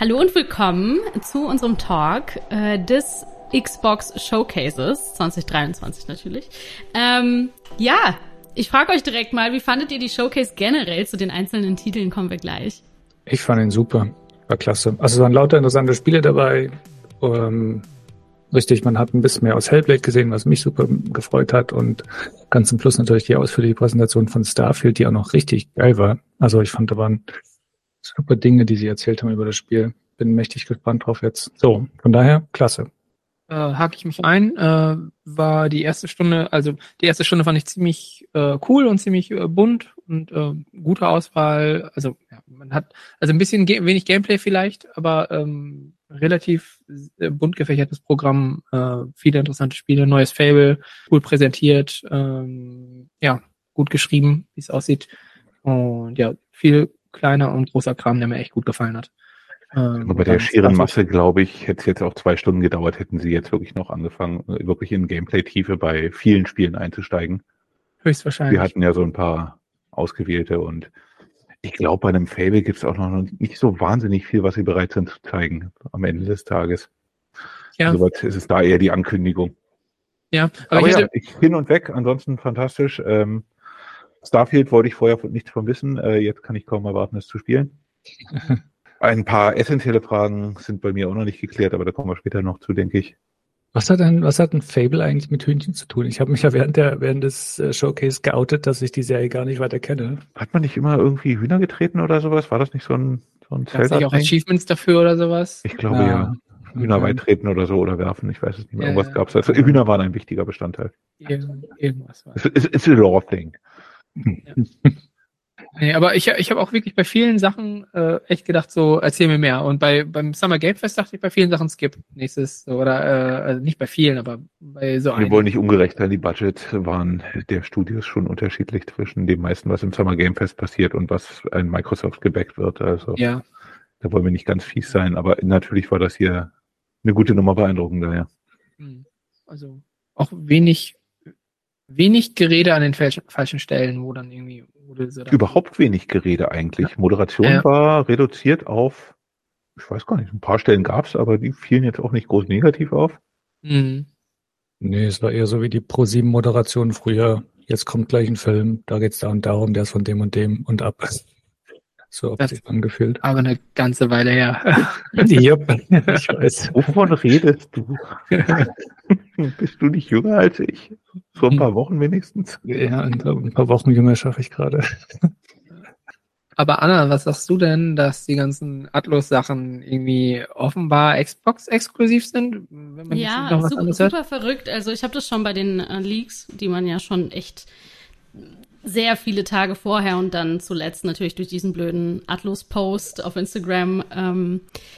Hallo und willkommen zu unserem Talk des Xbox Showcases 2023 natürlich. Ich frage euch direkt mal, wie fandet ihr die Showcase generell? Zu den einzelnen Titeln kommen wir gleich. Ich fand ihn super, war klasse. Also es waren lauter interessante Spiele dabei. Richtig, man hat ein bisschen mehr aus Hellblade gesehen, was mich super gefreut hat, und ganz zum Schluss natürlich die ausführliche Präsentation von Starfield, die auch noch richtig geil war. Also ich fand, da waren super Dinge, die sie erzählt haben über das Spiel. Bin mächtig gespannt drauf jetzt. So, von daher, klasse. Hake ich mich ein, war die erste Stunde fand ich ziemlich cool und ziemlich bunt und gute Auswahl. Also ja, man hat ein bisschen wenig Gameplay vielleicht, aber relativ bunt gefächertes Programm, viele interessante Spiele, neues Fable, gut präsentiert, gut geschrieben, wie es aussieht, und ja, viel kleiner und großer Kram, der mir echt gut gefallen hat. Aber bei der schieren Masse, glaube ich, hätte es jetzt auch 2 Stunden gedauert, hätten sie jetzt wirklich noch angefangen, wirklich in Gameplay-Tiefe bei vielen Spielen einzusteigen. Höchstwahrscheinlich. Wir hatten ja so ein paar ausgewählte, und ich glaube, bei einem Fable gibt es auch noch nicht so wahnsinnig viel, was sie bereit sind zu zeigen am Ende des Tages. Ja. Soweit ist es da eher die Ankündigung. Ja, aber ich hin und weg, ansonsten fantastisch. Starfield wollte ich vorher nichts von wissen, jetzt kann ich kaum erwarten, es zu spielen. Ein paar essentielle Fragen sind bei mir auch noch nicht geklärt, aber da kommen wir später noch zu, denke ich. Was hat ein Fable eigentlich mit Hühnchen zu tun? Ich habe mich ja während des Showcase geoutet, dass ich die Serie gar nicht weiter kenne. Hat man nicht immer irgendwie Hühner getreten oder sowas? War das nicht so ein Gab's nicht auch Achievements dafür oder sowas? Ich glaube ja. Hühner weit treten oder so, oder werfen, ich weiß es nicht mehr. Irgendwas gab es. Also Hühner waren ein wichtiger Bestandteil. Irgendwas war. It's a lore-thing. Ja. Nee, aber ich habe auch wirklich bei vielen Sachen echt gedacht, so, erzähl mir mehr. Und beim Summer Game Fest dachte ich bei vielen Sachen skip nächstes. Oder also nicht bei vielen, aber bei so Wir wollen nicht ungerecht sein, die Budgets waren der Studios schon unterschiedlich zwischen dem meisten, was im Summer Game Fest passiert, und was ein Microsoft gebackt wird. Also ja. Da wollen wir nicht ganz fies sein, aber natürlich war das hier eine gute Nummer, beeindruckender, ja. Also auch wenig Gerede an den falschen Stellen, wo dann irgendwie überhaupt wenig Gerede eigentlich. Ja. Moderation war reduziert auf, ich weiß gar nicht, ein paar Stellen gab's, aber die fielen jetzt auch nicht groß negativ auf. Nee, es war eher so wie die Pro7-Moderation früher. Jetzt kommt gleich ein Film, da geht's da und darum, der ist von dem und dem und ab. So hat sich angefühlt. Aber eine ganze Weile her. Yep, ich weiß. Wovon redest du? Bist du nicht jünger als ich? So ein paar Wochen wenigstens? Ja, ein paar Wochen jünger schaffe ich gerade. Aber Anna, was sagst du denn, dass die ganzen Atlus-Sachen irgendwie offenbar Xbox-exklusiv sind? Wenn man noch was super verrückt. Also ich habe das schon bei den Leaks, die man ja schon echt sehr viele Tage vorher und dann zuletzt natürlich durch diesen blöden Atlus-Post auf Instagram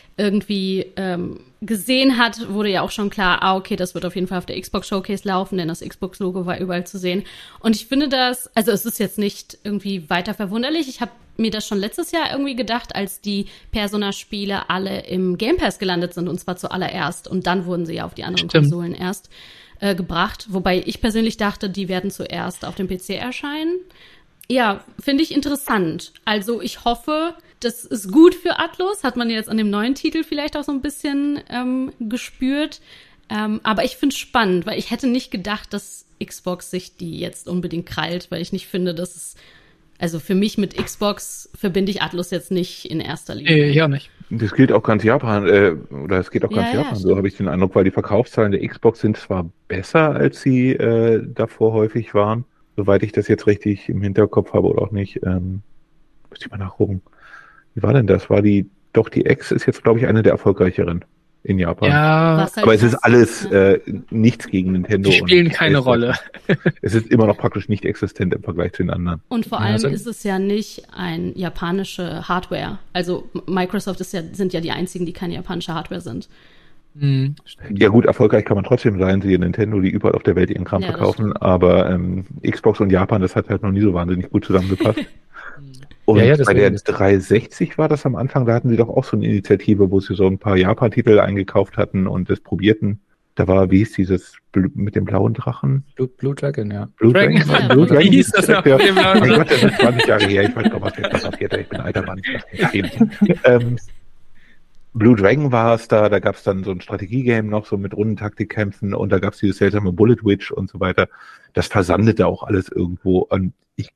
gesehen hat, wurde ja auch schon klar, okay, das wird auf jeden Fall auf der Xbox Showcase laufen, denn das Xbox-Logo war überall zu sehen. Und ich finde das, also es ist jetzt nicht irgendwie weiter verwunderlich. Ich habe mir das schon letztes Jahr irgendwie gedacht, als die Persona-Spiele alle im Game Pass gelandet sind, und zwar zuallererst. Und dann wurden sie ja auf die anderen Konsolen erst gebracht. Wobei ich persönlich dachte, die werden zuerst auf dem PC erscheinen. Ja, finde ich interessant. Also ich hoffe, das ist gut für Atlus. Hat man jetzt an dem neuen Titel vielleicht auch so ein bisschen gespürt. Aber ich finde es spannend, weil ich hätte nicht gedacht, dass Xbox sich die jetzt unbedingt krallt, weil ich nicht finde, dass es, also für mich mit Xbox verbinde ich Atlus jetzt nicht in erster Linie. Ja, nicht. Das gilt auch ganz Japan, es geht auch ganz Japan, so habe ich den Eindruck, weil die Verkaufszahlen der Xbox sind zwar besser, als sie davor häufig waren, soweit ich das jetzt richtig im Hinterkopf habe oder auch nicht, müsste ich mal nachgucken. Wie war denn das? Die X ist jetzt, glaube ich, eine der erfolgreicheren in Japan. Ja, aber es ist alles nichts gegen Nintendo. Die spielen keine Rolle. Es ist immer noch praktisch nicht existent im Vergleich zu den anderen. Und vor allem ist es ja nicht ein japanische Hardware. Also Microsoft sind ja die einzigen, die keine japanische Hardware sind. Ja gut, erfolgreich kann man trotzdem sein, siehe Nintendo, die überall auf der Welt ihren Kram verkaufen, aber Xbox und Japan, das hat halt noch nie so wahnsinnig gut zusammengepasst. Und bei der 360 war das am Anfang, da hatten sie doch auch so eine Initiative, wo sie so ein paar Japan-Titel eingekauft hatten und das probierten. Da war, wie hieß dieses mit dem blauen Drachen? Blue Dragon, ja. Blue Dragon? Wie hieß das noch? Ja. Mein Gott, das ist 20 Jahre her, ich weiß gar nicht, was jetzt passiert. Ich bin ein alter Mann. Blue Dragon war es da gab es dann so ein Strategiegame noch, so mit Rundentaktikkämpfen und da gab es dieses seltsame Bullet Witch und so weiter. Das versandete auch alles irgendwo und ich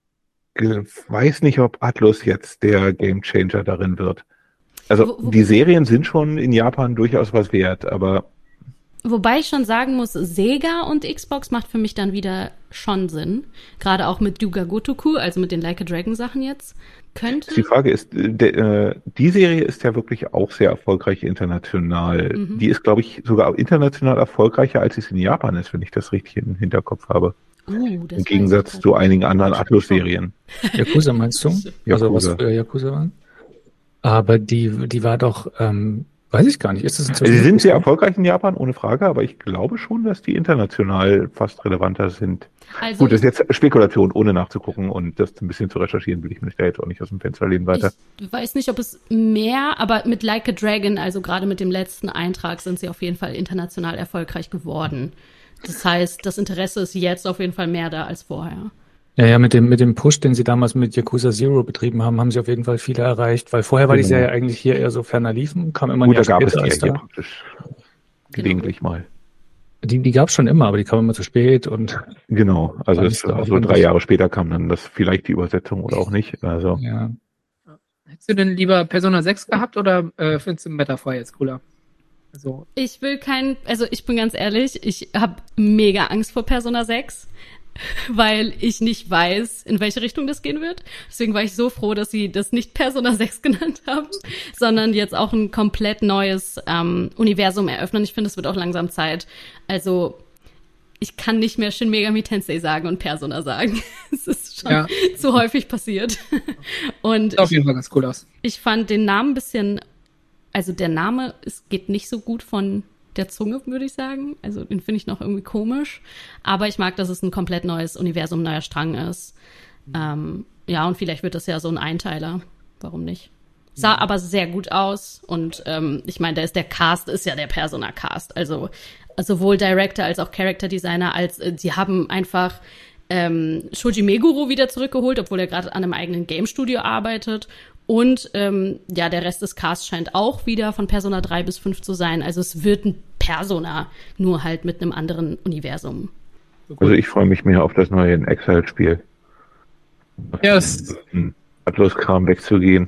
weiß nicht, ob Atlus jetzt der Gamechanger darin wird. Also die Serien sind schon in Japan durchaus was wert, aber wobei ich schon sagen muss, Sega und Xbox macht für mich dann wieder schon Sinn. Gerade auch mit Yuga Gotoku, also mit den Like a Dragon Sachen jetzt. Könnte. Die Frage ist, die Serie ist ja wirklich auch sehr erfolgreich international. Mhm. Die ist, glaube ich, sogar international erfolgreicher, als es in Japan ist, wenn ich das richtig im Hinterkopf habe. Im Gegensatz zu einigen anderen Atlus-Serien. Yakuza meinst du? Yakuza. Also was früher Yakuza waren? Aber die war doch, weiß ich gar nicht. Ist das Sie sind sehr erfolgreich in Japan, ohne Frage, aber ich glaube schon, dass die international fast relevanter sind. Also gut, das ist jetzt Spekulation, ohne nachzugucken und das ein bisschen zu recherchieren, will ich mich da jetzt auch nicht aus dem Fenster lehnen weiter. Ich weiß nicht, ob es mehr, aber mit Like a Dragon, also gerade mit dem letzten Eintrag, sind sie auf jeden Fall international erfolgreich geworden. Das heißt, das Interesse ist jetzt auf jeden Fall mehr da als vorher. Ja, mit dem Push, den sie damals mit Yakuza Zero betrieben haben sie auf jeden Fall viele erreicht, weil vorher war die Serie eigentlich hier eher so ferner liefen, kam immer Jahr später. Da gab es die ja praktisch gelegentlich mal. Die gab es schon immer, aber die kam immer zu spät und. Genau, also so 3 Jahre später kam dann das vielleicht die Übersetzung oder auch nicht. Also. Ja. Hättest du denn lieber Persona 6 gehabt oder findest du Metafy jetzt cooler? Also. Ich bin ganz ehrlich, ich habe mega Angst vor Persona 6. Weil ich nicht weiß, in welche Richtung das gehen wird. Deswegen war ich so froh, dass sie das nicht Persona 6 genannt haben, sondern jetzt auch ein komplett neues Universum eröffnen. Ich finde, es wird auch langsam Zeit. Also ich kann nicht mehr Shin Megami Tensei sagen und Persona sagen. Es ist schon zu häufig passiert. Und sieht auf jeden Fall ganz cool aus. Ich fand den Namen ein bisschen, also der Name, es geht nicht so gut von der Zunge, würde ich sagen. Also den finde ich noch irgendwie komisch. Aber ich mag, dass es ein komplett neues Universum, neuer Strang ist. Ja, und vielleicht wird das ja so ein Einteiler. Warum nicht? Sah aber sehr gut aus. Und ich meine, der Cast ist ja der Persona-Cast. Also sowohl Director als auch Character Designer, die haben einfach Shoji Meguro wieder zurückgeholt, obwohl er gerade an einem eigenen Game-Studio arbeitet. Und der Rest des Casts scheint auch wieder von Persona 3 bis 5 zu sein. Also es wird ein Persona, nur halt mit einem anderen Universum. Also ich freue mich mehr auf das neue In-Exile-Spiel. Ja, Atlus-Kram wegzugehen.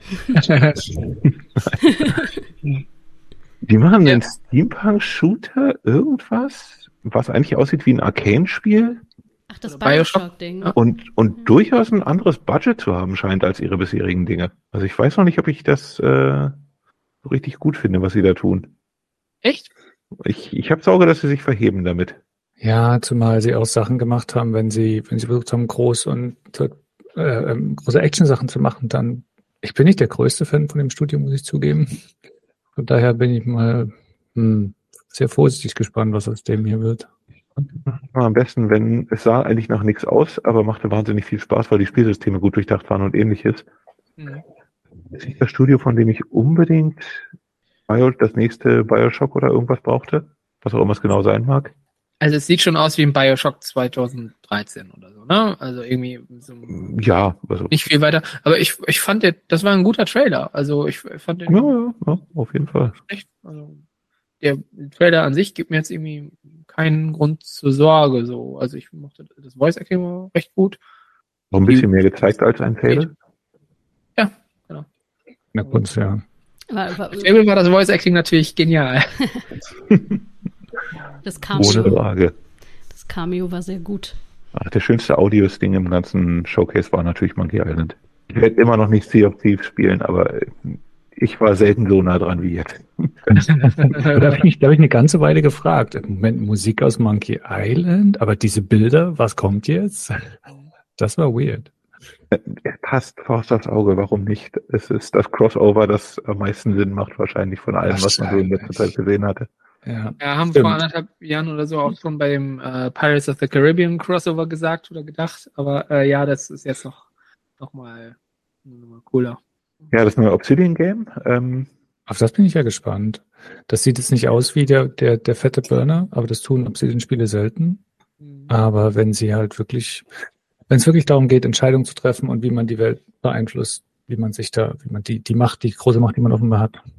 Die machen einen Steampunk-Shooter, irgendwas, was eigentlich aussieht wie ein Arcane-Spiel. Ach, das Bioshock-Ding. Und durchaus ein anderes Budget zu haben scheint als ihre bisherigen Dinge. Also ich weiß noch nicht, ob ich das so richtig gut finde, was sie da tun. Echt? Ich habe Sorge, dass sie sich verheben damit. Ja, zumal sie auch Sachen gemacht haben, wenn sie versucht haben, große Action-Sachen zu machen, dann, ich bin nicht der größte Fan von dem Studio, muss ich zugeben. Von daher bin ich mal sehr vorsichtig gespannt, was aus dem hier wird. Am besten, wenn es sah eigentlich nach nichts aus, aber machte wahnsinnig viel Spaß, weil die Spielsysteme gut durchdacht waren und ähnliches. Mhm. Ist nicht das Studio, von dem ich unbedingt das nächste Bioshock oder irgendwas brauchte? Was auch immer es genau sein mag. Also es sieht schon aus wie ein Bioshock 2013 oder so, ne? Also irgendwie so nicht viel weiter. Aber ich fand, das war ein guter Trailer. Also ich fand den... Ja, auf jeden Fall. Echt, also der Trailer an sich gibt mir jetzt irgendwie keinen Grund zur Sorge. So. Also ich mochte das Voice Acting war recht gut. Noch ein bisschen mehr gezeigt als ein Trailer? Ja, genau. Na gut, ja. Trailer war das Voice Acting natürlich genial. Das Cameo, ohne Frage. Das Cameo war sehr gut. Ach, der schönste Audios-Ding im ganzen Showcase war natürlich Monkey Island. Ich werde immer noch nicht Sea of Thieves spielen, aber ich war selten so nah dran wie jetzt. Da habe ich eine ganze Weile gefragt. Im Moment Musik aus Monkey Island, aber diese Bilder, was kommt jetzt? Das war weird. Es passt Faust aufs Auge, warum nicht? Es ist das Crossover, das am meisten Sinn macht wahrscheinlich von allem, was man so in letzter Zeit gesehen hatte. Ja, haben vor 1,5 Jahren oder so auch schon bei dem Pirates of the Caribbean Crossover gesagt oder gedacht, aber das ist jetzt noch mal cooler. Ja, das neue Obsidian Game. Auf das bin ich ja gespannt. Das sieht jetzt nicht aus wie der fette Burner, aber das tun Obsidian-Spiele selten. Aber wenn es wirklich darum geht, Entscheidungen zu treffen und wie man die Welt beeinflusst, wie man die große Macht, die man offenbar hat,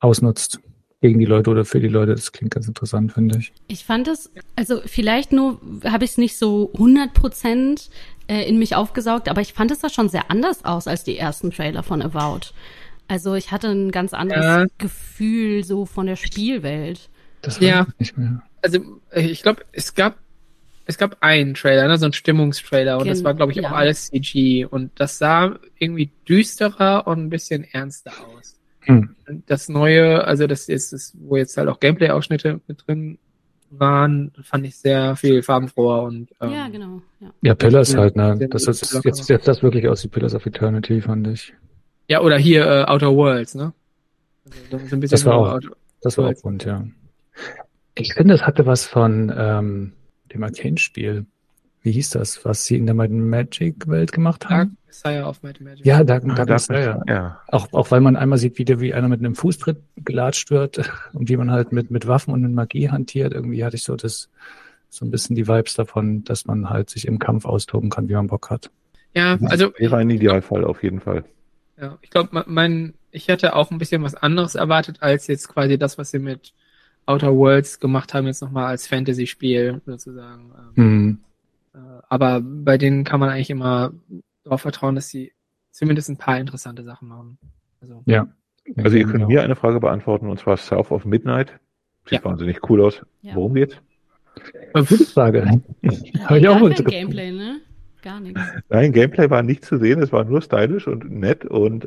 ausnutzt. Gegen die Leute oder für die Leute. Das klingt ganz interessant, finde ich. Ich fand es, also vielleicht nur habe ich es nicht so 100% in mich aufgesaugt, aber ich fand es da schon sehr anders aus als die ersten Trailer von Avowed. Also ich hatte ein ganz anderes Gefühl so von der Spielwelt. Das weiß ich nicht mehr. Also ich glaube, es gab einen Trailer, ne, so einen Stimmungstrailer und das war, glaube ich, auch alles CG und das sah irgendwie düsterer und ein bisschen ernster aus. Das Neue, also das ist das, wo jetzt halt auch Gameplay-Ausschnitte mit drin waren, fand ich sehr viel farbenfroher und ja, genau. Ja, Pillars halt, ne? Das ist jetzt das wirklich aus wie Pillars of Eternity, fand ich. Ja, oder hier Outer Worlds, ne? Also, so ein bisschen das war auch rund, ja. Ich finde, es hatte was von dem Arcane-Spiel. Wie hieß das, was sie in der Might & Magic Welt gemacht haben? Dark Messiah of Might & Magic. Ja, Dark Messiah. Ja. Auch weil man einmal sieht, wie einer mit einem Fußtritt gelatscht wird und wie man halt mit Waffen und mit Magie hantiert. Irgendwie hatte ich so ein bisschen die Vibes davon, dass man halt sich im Kampf austoben kann, wie man Bock hat. Ja, also wäre ein Idealfall auf jeden Fall. Ja, ich glaube, ich hätte auch ein bisschen was anderes erwartet als jetzt quasi das, was sie mit Outer Worlds gemacht haben, jetzt nochmal als Fantasy-Spiel sozusagen. Aber bei denen kann man eigentlich immer darauf vertrauen, dass sie zumindest ein paar interessante Sachen machen. Also, ja. Also ihr könnt mir eine Frage beantworten, und zwar South of Midnight. Sieht wahnsinnig cool aus. Ja. Worum geht's? Gute Frage. Habe ich auch mal Gameplay, ne? Gar nichts. Nein, Gameplay war nicht zu sehen, es war nur stylisch und nett und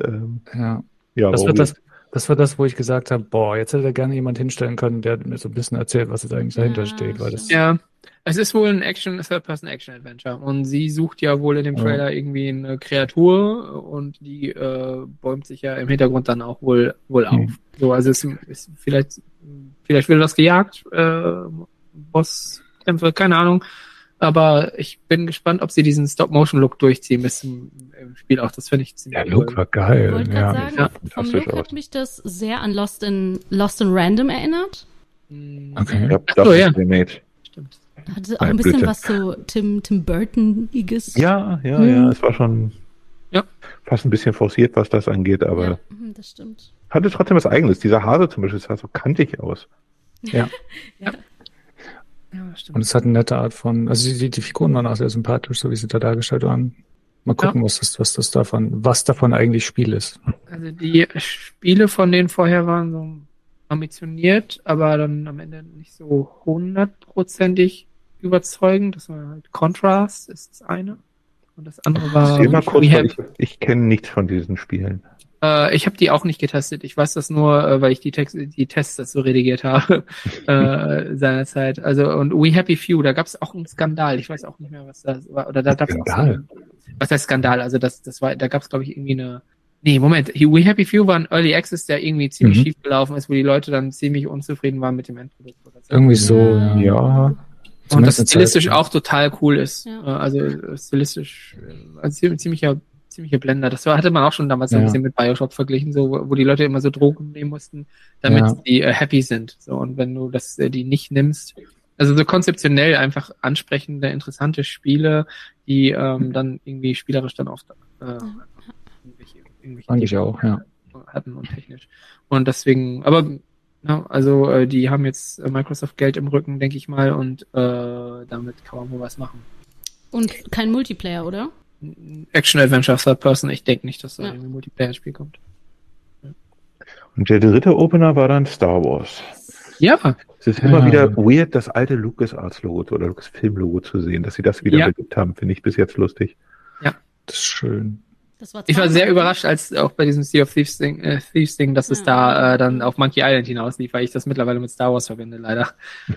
das war das, wo ich gesagt habe, jetzt hätte da gerne jemand hinstellen können, der mir so ein bisschen erzählt, was jetzt eigentlich dahinter steht. Weil das es ist wohl ein Third-Person-Action-Adventure und sie sucht ja wohl in dem Trailer irgendwie eine Kreatur und die bäumt sich ja im Hintergrund dann auch wohl auf. So, also es ist vielleicht wird das gejagt, Bosskämpfe, keine Ahnung. Aber ich bin gespannt, ob sie diesen Stop-Motion-Look durchziehen bis im Spiel auch. Das finde ich ziemlich cool. Der Look war geil. Ich wollte gerade sagen, vom Look hat mich das sehr an Lost in Random erinnert. Okay. Stimmt. Hatte auch ein bisschen was so Tim Burton-iges. Ja, es war schon fast ein bisschen forciert, was das angeht, aber ja, das stimmt. Hatte trotzdem was Eigenes. Dieser Hase zum Beispiel sah so kantig aus. Ja. Ja, stimmt. Und es hat eine nette Art von, also die Figuren waren auch sehr sympathisch, so wie sie da dargestellt waren. Mal gucken, was davon eigentlich Spiel ist. Also die Spiele von denen vorher waren so ambitioniert, aber dann am Ende nicht so 100%ig überzeugend. Das war halt Contrast, ist das eine. Und das andere war... Ich kenne nichts von diesen Spielen. Ich habe die auch nicht getestet. Ich weiß das nur, weil ich die Tests dazu redigiert habe seinerzeit. Also und We Happy Few, da gab es auch einen Skandal. Ich weiß auch nicht mehr, was das war. Oder da gab es was heißt Skandal? Also das war, da gab es glaube ich irgendwie eine. Nee, Moment. We Happy Few war ein Early Access, der irgendwie ziemlich schief gelaufen ist, wo die Leute dann ziemlich unzufrieden waren mit dem Endprodukt. Oder so. Irgendwie so, ja. Und das stilistisch auch total cool ist. Ja. Also stilistisch ziemlicher Blender. Das hatte man auch schon damals ein bisschen mit Bioshock verglichen, so wo die Leute immer so Drogen nehmen mussten, damit die happy sind. So, und wenn du die nicht nimmst, also so konzeptionell einfach ansprechende, interessante Spiele, die dann irgendwie spielerisch dann oft irgendwelche eigentlich auch, hatten und technisch. Und deswegen, aber also die haben jetzt Microsoft Geld im Rücken, denke ich mal, und damit kann man wohl was machen. Und kein Multiplayer, oder? Action-Adventure Third Person, ich denke nicht, dass da ein Multiplayer-Spiel kommt. Ja. Und der dritte Opener war dann Star Wars. Ja. Es ist immer wieder weird, das alte LucasArts-Logo oder Lucasfilm-Logo zu sehen, dass sie das wieder belebt haben, finde ich bis jetzt lustig. Ja. Das ist schön. Ich war sehr überrascht, als auch bei diesem Sea of Thieves Ding, dass es da dann auf Monkey Island hinauslief, weil ich das mittlerweile mit Star Wars verbinde, leider.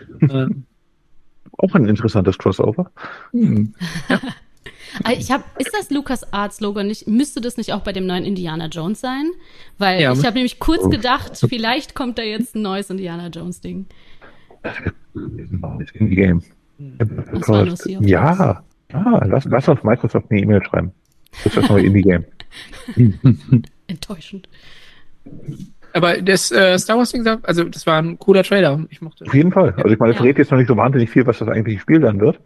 Auch ein interessantes Crossover. Ja. Ist das LucasArts-Logo nicht, müsste das nicht auch bei dem neuen Indiana Jones sein? Weil ich habe nämlich kurz gedacht, vielleicht kommt da jetzt ein neues Indiana Jones-Ding. Indie-Game. Ja, lass auf Microsoft eine E-Mail schreiben. Das ist das neue Indie-Game. Enttäuschend. Aber das Star Wars-Ding, also das war ein cooler Trailer. Ich mochte. Auf jeden Fall. Also ich meine, es verrät jetzt noch nicht so wahnsinnig viel, was das eigentliche Spiel dann wird.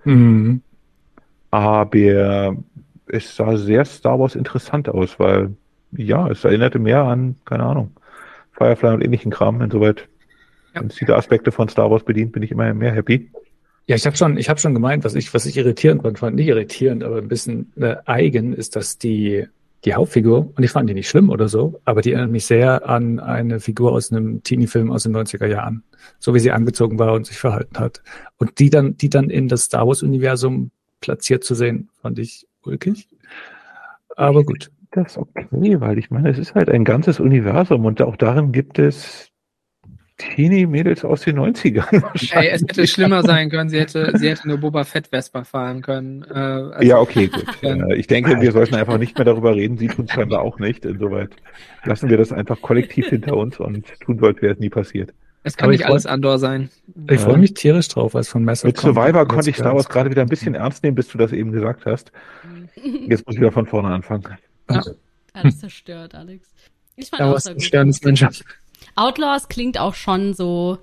Aber es sah sehr Star Wars interessant aus, weil es erinnerte mehr an, keine Ahnung, Firefly und ähnlichen Kram. Insoweit, wenn es diese Aspekte von Star Wars bedient, bin ich immer mehr happy. Ja, ich habe schon gemeint, was ich irritierend fand, nicht irritierend, aber ein bisschen eigen, ist, dass die Hauptfigur, und ich fand die nicht schlimm oder so, aber die erinnert mich sehr an eine Figur aus einem Teenie-Film aus den 90er Jahren. So wie sie angezogen war und sich verhalten hat. Und die dann in das Star Wars-Universum platziert zu sehen, fand ich ulkig. Aber gut. Das ist okay, weil ich meine, es ist halt ein ganzes Universum und auch darin gibt es Teenie-Mädels aus den 90ern. Ey, es hätte schlimmer sein können. Sie hätte nur Boba Fett Vespa fahren können. Ja, okay, gut. Ich denke, wir sollten einfach nicht mehr darüber reden. Sie tun es scheinbar auch nicht. Insoweit lassen wir das einfach kollektiv hinter uns und tun so, als wäre es nie passiert. Es kann nicht alles Andor sein. Ich freue mich tierisch drauf, als von Messer mit Survivor konnte ich Star Wars gerade wieder ein bisschen ernst nehmen, bis du das eben gesagt hast. Jetzt muss ich wieder von vorne anfangen. Ja. Alles zerstört, Alex. Ich fand auch sehr gut. Outlaws klingt auch schon so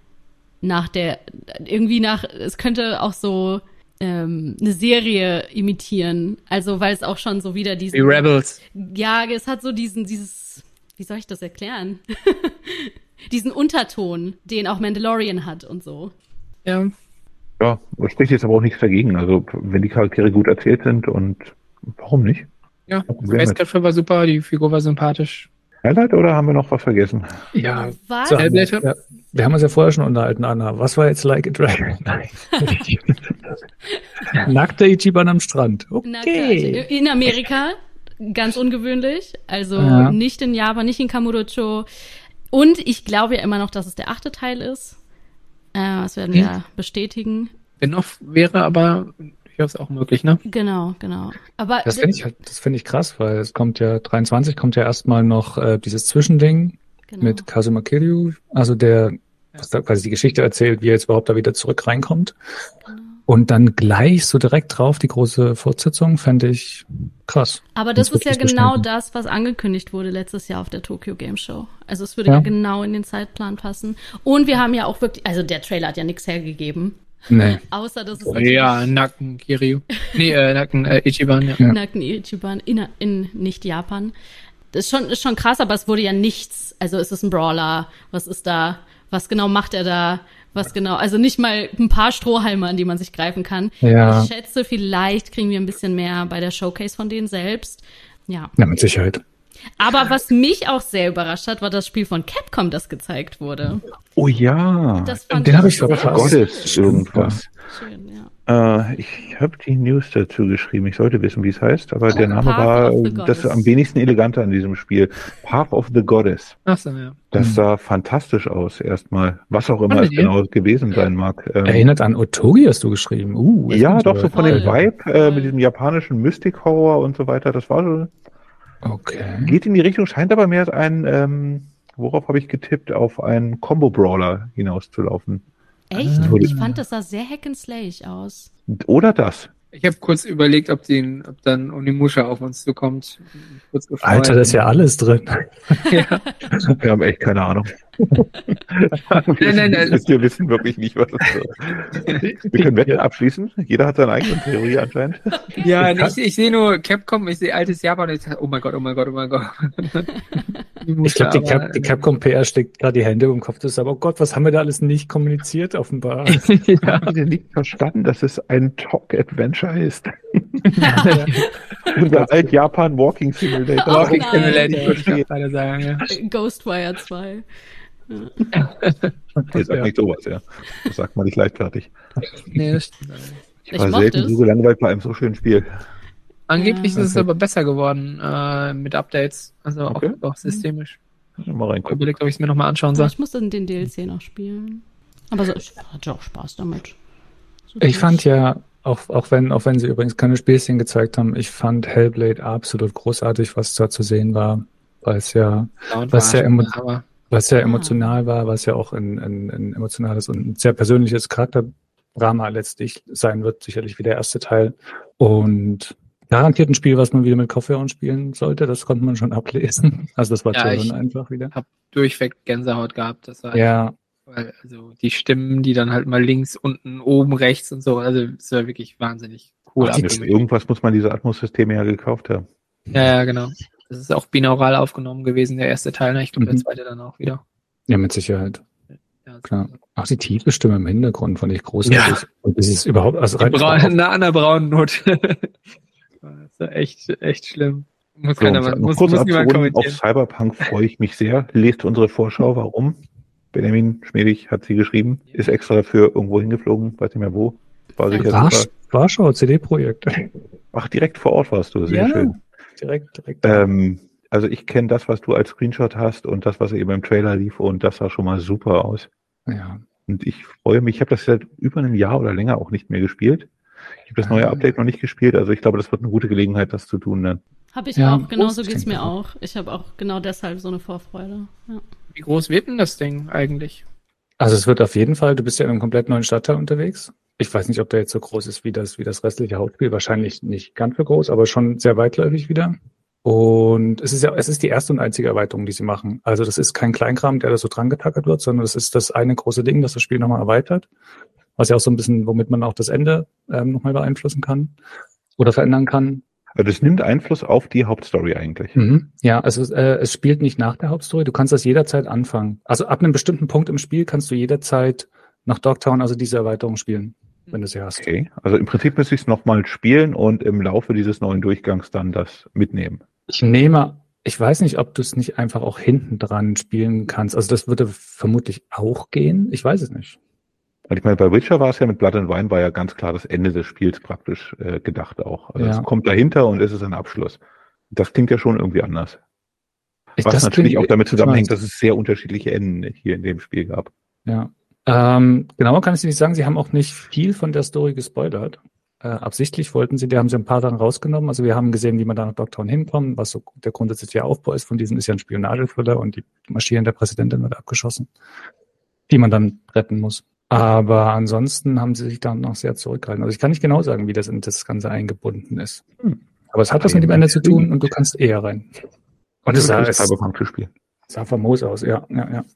es könnte auch so eine Serie imitieren. Also, weil es auch schon so wieder die Rebels. Ja, es hat so dieses, wie soll ich das erklären? Diesen Unterton, den auch Mandalorian hat und so. Ja. Ja, das spricht jetzt aber auch nichts dagegen. Also, wenn die Charaktere gut erzählt sind und warum nicht? Ja, Space Capture war super, die Figur war sympathisch. Highlight oder haben wir noch was vergessen? Ja, was? So, wir haben uns ja vorher schon unterhalten, Anna. Was war jetzt Like a Dragon? Nein. Nackter Ichiban am Strand. Okay. In Amerika, ganz ungewöhnlich. Also nicht in Japan, nicht in Kamurocho. Und ich glaube ja immer noch, dass es der 8. Teil ist. Das werden wir bestätigen. Wenn noch wäre, aber durchaus auch möglich, ne? Genau. Aber das finde ich krass, weil es kommt ja 23 kommt ja erstmal noch dieses Zwischending mit Kazuma Kiryu, also was da quasi die Geschichte erzählt, wie er jetzt überhaupt da wieder zurück reinkommt. Genau. Und dann gleich so direkt drauf die große Fortsetzung, fände ich krass. Aber das ist ja genau das, was angekündigt wurde letztes Jahr auf der Tokyo Game Show. Also es würde ja genau in den Zeitplan passen. Und wir haben ja auch wirklich, also der Trailer hat ja nichts hergegeben. Nee. Außer, dass es Nacken Kiryu. Nacken Ichiban, ja. Nacken Ichiban in nicht Japan. Das ist schon krass, aber es wurde ja nichts. Also ist es ein Brawler? Was ist da? Was genau macht er da? Was genau? Also nicht mal ein paar Strohhalme, an die man sich greifen kann. Ja. Ich schätze, vielleicht kriegen wir ein bisschen mehr bei der Showcase von denen selbst. Ja. Ja, mit Sicherheit. Aber was mich auch sehr überrascht hat, war das Spiel von Capcom, das gezeigt wurde. Oh ja, den habe ich verpasst. Gottes irgendwas. Schön, ja. Ich habe die News dazu geschrieben. Ich sollte wissen, wie es heißt, aber der Name war das am wenigsten elegante an diesem Spiel. Path of the Goddess. Ach so, ja. Das sah fantastisch aus, erstmal. Was auch immer es genau gewesen sein mag. Erinnert an Otogi, hast du geschrieben. Ja, doch, so von dem Vibe mit diesem japanischen Mystic-Horror und so weiter. Das war so. Okay. Geht in die Richtung, scheint aber mehr als worauf habe ich getippt, auf einen Combo-Brawler hinauszulaufen. Echt? Ich fand, das sah sehr hack-and-slayig aus. Oder das. Ich habe kurz überlegt, ob dann Onimusha auf uns zukommt. Alter, da ist ja alles drin. Ja. Wir haben echt keine Ahnung. Nein. Wir wissen wirklich nicht, was das ist. Wir können Wetten abschließen. Jeder hat seine eigene Theorie anscheinend. Ja, ich sehe nur Capcom, ich sehe altes Japan und ich sage, oh mein Gott. Ich glaube, die Capcom PR steckt gerade die Hände im Kopf. Das ist aber, oh Gott, was haben wir da alles nicht kommuniziert, offenbar. Haben wir nicht verstanden, dass es ein Talk-Adventure ist. Unser Alt-Japan Walking Simulator. Walking Simulator, würde ich gerade sagen. Ja. Ghostwire 2. Jetzt sagt nicht sowas, ja. Das sagt man nicht leichtfertig. Nee, das stimmt. Ich war selten so gelangweilt bei einem so schönen Spiel. Angeblich ist es aber besser geworden mit Updates. Also auch systemisch. Mal reingucken. Überlegt, ob ich es mir nochmal anschauen soll. Ich muss dann den DLC noch spielen. Aber ich hatte auch Spaß damit. Ich fand ja, auch wenn sie übrigens keine Spielszenen gezeigt haben, ich fand Hellblade absolut großartig, was da zu sehen war. Weil es ja emotional war, was ja auch ein emotionales und ein sehr persönliches Charakterdrama letztlich sein wird, sicherlich wie der erste Teil. Und garantiert ein Spiel, was man wieder mit Kopfhörern spielen sollte, das konnte man schon ablesen. Also das war schon einfach wieder. Ich habe durchweg Gänsehaut gehabt. Das war also die Stimmen, die dann halt mal links, unten, oben, rechts und so, also es war wirklich wahnsinnig cool. Irgendwas muss man diese Atmos-Systeme ja gekauft haben. Ja, genau. Das ist auch binaural aufgenommen gewesen, der erste Teil. Ich glaube, der zweite dann auch wieder. Ja, mit Sicherheit. Ja, klar. Auch die tiefe Stimme im Hintergrund fand ich großartig. Ja. Und das ist überhaupt, also an der braunen Note. Das ist echt schlimm. Muss niemand kommentieren. Auf Cyberpunk freue ich mich sehr. Lest unsere Vorschau, warum. Benjamin Schmedig hat sie geschrieben, ist extra dafür irgendwo hingeflogen, weiß nicht mehr wo. War sicher Warschau, CD-Projekt. Ach, direkt vor Ort warst du, sehr schön. Direkt. Also ich kenne das, was du als Screenshot hast und das, was eben im Trailer lief und das sah schon mal super aus. Ja. Und ich freue mich, ich habe das seit über einem Jahr oder länger auch nicht mehr gespielt. Ich habe das neue Update noch nicht gespielt, also ich glaube, das wird eine gute Gelegenheit, das zu tun dann. Habe ich auch, genauso geht's mir auch. Ich habe auch genau deshalb so eine Vorfreude. Ja. Wie groß wird denn das Ding eigentlich? Also es wird auf jeden Fall, du bist ja in einem komplett neuen Stadtteil unterwegs. Ich weiß nicht, ob der jetzt so groß ist wie das restliche Hauptspiel. Wahrscheinlich nicht ganz so groß, aber schon sehr weitläufig wieder. Und es ist die erste und einzige Erweiterung, die sie machen. Also das ist kein Kleinkram, der da so dran getackert wird, sondern das ist das eine große Ding, das Spiel nochmal erweitert. Was ja auch so ein bisschen, womit man auch das Ende nochmal beeinflussen kann oder verändern kann. Das nimmt Einfluss auf die Hauptstory eigentlich. Ja, also es spielt nicht nach der Hauptstory. Du kannst das jederzeit anfangen. Also ab einem bestimmten Punkt im Spiel kannst du jederzeit nach Dogtown, also diese Erweiterung spielen, wenn du sie hast. Okay, also im Prinzip müsste ich es nochmal spielen und im Laufe dieses neuen Durchgangs dann das mitnehmen. Ich weiß nicht, ob du es nicht einfach auch hinten dran spielen kannst. Also das würde vermutlich auch gehen. Ich weiß es nicht. Also ich meine, bei Witcher war es ja mit Blood and Wine war ja ganz klar das Ende des Spiels praktisch gedacht auch. Also es kommt dahinter und es ist ein Abschluss. Das klingt ja schon irgendwie anders. Was natürlich auch damit zusammenhängt, dass es sehr unterschiedliche Enden hier in dem Spiel gab. Ja. Genauer kann ich nicht sagen, sie haben auch nicht viel von der Story gespoilert. Absichtlich haben sie ein paar Sachen rausgenommen. Also wir haben gesehen, wie man da nach Dogtown hinkommt, was so der grundsätzliche Aufbau ist von diesem, ist ja ein Spionagethriller und die Maschinen der Präsidentin wird abgeschossen, die man dann retten muss. Aber ansonsten haben sie sich da noch sehr zurückgehalten. Also ich kann nicht genau sagen, wie das in das Ganze eingebunden ist. Aber es hat was mit dem Ende zu tun und du kannst eher rein. Und es sah famos aus, ja.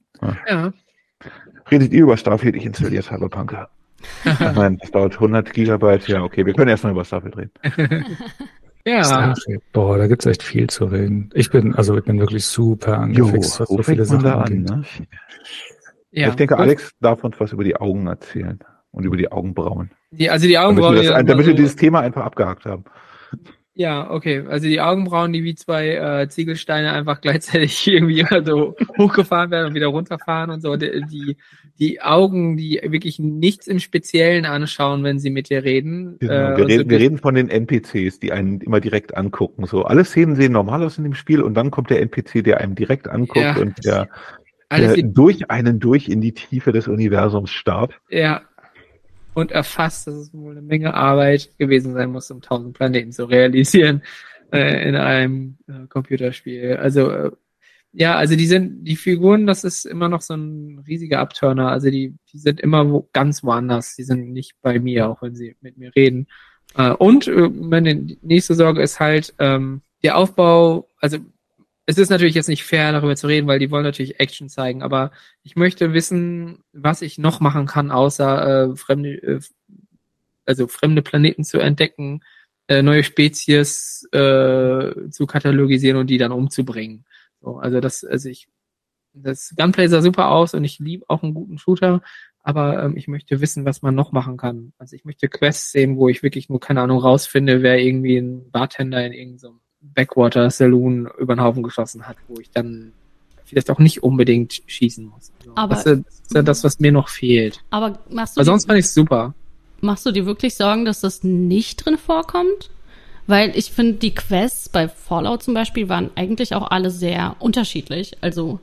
Redet ihr über Starfield? Ich installiere Cyberpunk. Ich meine, das dauert 100 Gigabyte. Ja, okay, wir können erst mal über Starfield reden. Ja. Starfield, da gibt's echt viel zu reden. Ich bin wirklich super angefixt, was so viele Sachen angeht. Ne? Ja. Ich denke, Alex darf uns was über die Augen erzählen und über die Augenbrauen. Die Augenbrauen. Damit wir dieses Thema einfach abgehakt haben. Ja, okay. Also die Augenbrauen, die wie zwei Ziegelsteine einfach gleichzeitig irgendwie so hochgefahren werden und wieder runterfahren und so. Die Augen, die wirklich nichts im Speziellen anschauen, wenn sie mit dir reden. Genau. Wir reden von den NPCs, die einen immer direkt angucken. So, alle Szenen sehen normal aus in dem Spiel und dann kommt der NPC, der einem direkt anguckt und der durch einen in die Tiefe des Universums starrt. Ja. Und erfasst, dass es wohl eine Menge Arbeit gewesen sein muss, um 1000 Planeten zu realisieren in einem Computerspiel. Also die Figuren, das ist immer noch so ein riesiger Abturner. Also die sind immer ganz woanders. Die sind nicht bei mir, auch wenn sie mit mir reden. Und meine nächste Sorge ist halt der Aufbau. Also es ist natürlich jetzt nicht fair, darüber zu reden, weil die wollen natürlich Action zeigen, aber ich möchte wissen, was ich noch machen kann, außer fremde Planeten zu entdecken, neue Spezies zu katalogisieren und die dann umzubringen. So, das Gunplay sah super aus und ich liebe auch einen guten Shooter, aber ich möchte wissen, was man noch machen kann. Also ich möchte Quests sehen, wo ich wirklich nur, keine Ahnung, rausfinde, wer irgendwie ein Bartender in irgendeinem Backwater Saloon über den Haufen geschossen hat, wo ich dann vielleicht auch nicht unbedingt schießen muss. Also, aber das ist ja das, was mir noch fehlt. Aber sonst fand ich es super. Machst du dir wirklich Sorgen, dass das nicht drin vorkommt? Weil ich finde, die Quests bei Fallout zum Beispiel waren eigentlich auch alle sehr unterschiedlich. Also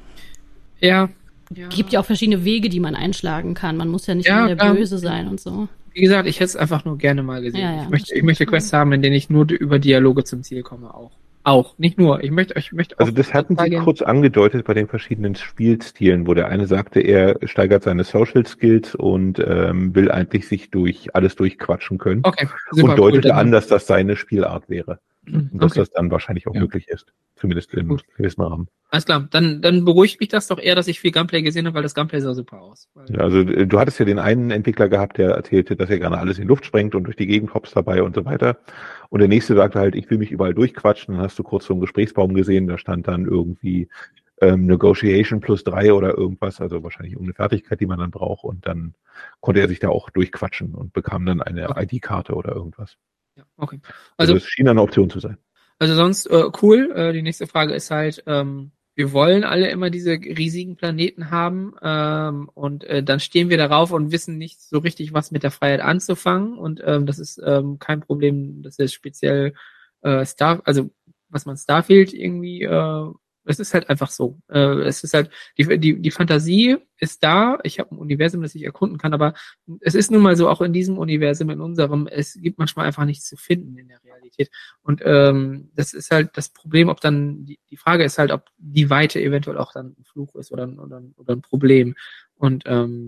gibt ja auch verschiedene Wege, die man einschlagen kann. Man muss ja nicht immer der Böse sein und so. Wie gesagt, ich hätte es einfach nur gerne mal gesehen. Ja. Ich möchte Quests haben, in denen ich nur über Dialoge zum Ziel komme. Auch. Nicht nur. Ich möchte auch. Also das hatten Sie kurz angedeutet bei den verschiedenen Spielstilen, wo der eine sagte, er steigert seine Social Skills und will eigentlich sich alles durchquatschen können. Okay. Super, und deutete an, dass das seine Spielart wäre. Und dass das dann wahrscheinlich auch möglich ist. Zumindest im gewissen Rahmen. Alles klar. Dann beruhigt mich das doch eher, dass ich viel Gunplay gesehen habe, weil das Gunplay sah super aus. Ja, also du hattest ja den einen Entwickler gehabt, der erzählte, dass er gerne alles in die Luft sprengt und durch die Gegend hopst dabei und so weiter. Und der nächste sagte halt, ich will mich überall durchquatschen. Dann hast du kurz so einen Gesprächsbaum gesehen, da stand dann irgendwie Negotiation +3 oder irgendwas, also wahrscheinlich irgendeine Fertigkeit, die man dann braucht. Und dann konnte er sich da auch durchquatschen und bekam dann eine ID-Karte oder irgendwas. Ja, okay. Also es schien eine Option zu sein. Also sonst cool. Die nächste Frage ist halt, wir wollen alle immer diese riesigen Planeten haben und dann stehen wir darauf und wissen nicht so richtig, was mit der Freiheit anzufangen. Und das ist kein Problem, dass es speziell was man Starfield irgendwie es ist halt einfach so. Es ist halt, die Fantasie ist da. Ich habe ein Universum, das ich erkunden kann, aber es ist nun mal so, auch in diesem Universum, in unserem, es gibt manchmal einfach nichts zu finden in der Realität. Und das ist halt das Problem, ob dann, die Frage ist halt, ob die Weite eventuell auch dann ein Fluch ist oder ein Problem. Und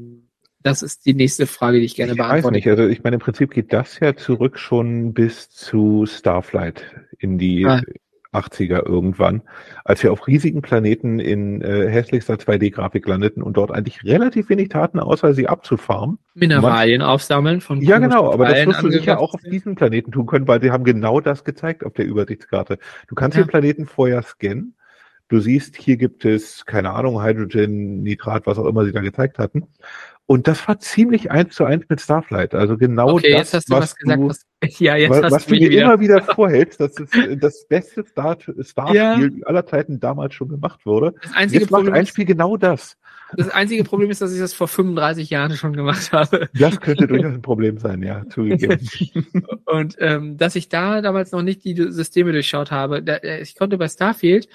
das ist die nächste Frage, die ich gerne beantworte. Ich weiß nicht, also ich meine, im Prinzip geht das ja zurück schon bis zu Starflight in die 80er irgendwann, als wir auf riesigen Planeten in hässlichster 2D-Grafik landeten und dort eigentlich relativ wenig taten, außer sie abzufarmen. Mineralien aufsammeln von Ja, genau, aber das wirst du sicher auch auf diesen Planeten tun können, weil sie haben genau das gezeigt auf der Übersichtskarte. Du kannst den Planeten vorher scannen, du siehst, hier gibt es, keine Ahnung, Hydrogen, Nitrat, was auch immer sie da gezeigt hatten. Und das war ziemlich 1:1 mit Starflight. Also genau das, jetzt hast du was gesagt, was du mir immer wieder vorhältst, dass es das beste Starfield aller Zeiten damals schon gemacht wurde. Das einzige Jetzt macht ein Spiel genau das. Das einzige Problem ist, dass ich das vor 35 Jahren schon gemacht habe. Das könnte durchaus ein Problem sein, ja, zugegeben. Und dass ich da damals noch nicht die Systeme durchschaut habe. Ich konnte bei Starfield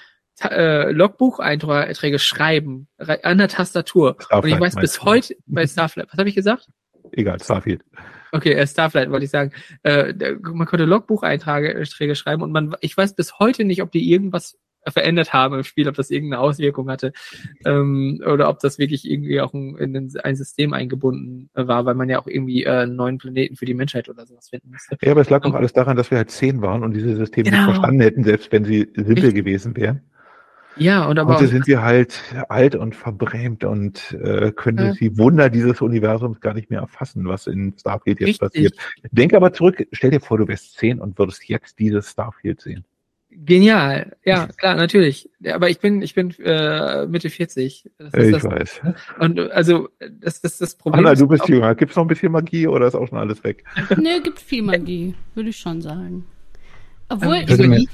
Logbucheinträge schreiben an der Tastatur. Starflight, und ich weiß bis heute bei Starflight, was habe ich gesagt? Egal, Starfield. Okay, Starflight wollte ich sagen. Man konnte Logbucheinträge schreiben und ich weiß bis heute nicht, ob die irgendwas verändert haben im Spiel, ob das irgendeine Auswirkung hatte oder ob das wirklich irgendwie auch in ein System eingebunden war, weil man ja auch irgendwie einen neuen Planeten für die Menschheit oder sowas finden musste. Ja, aber es lag auch alles daran, dass wir halt 10 waren und diese Systeme nicht verstanden hätten, selbst wenn sie simpel gewesen wären. Ja, und aber heute sind wir halt alt und verbrämt und können die Wunder dieses Universums gar nicht mehr erfassen, was in Starfield jetzt passiert. Denk aber zurück, stell dir vor, du wärst 10 und würdest jetzt dieses Starfield sehen. Genial, ja, klar, natürlich. Ja, aber ich bin Mitte 40. Ich weiß. Und also das Problem. Anna, du bist jünger. Gibt's noch ein bisschen Magie oder ist auch schon alles weg? Nee, gibt viel Magie, würde ich schon sagen. Obwohl,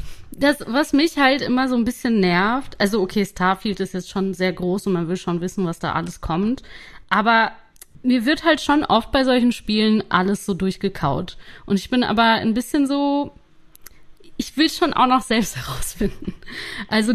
was mich halt immer so ein bisschen nervt, also okay, Starfield ist jetzt schon sehr groß und man will schon wissen, was da alles kommt, aber mir wird halt schon oft bei solchen Spielen alles so durchgekaut. Und ich bin aber ein bisschen so, ich will schon auch noch selbst herausfinden. Also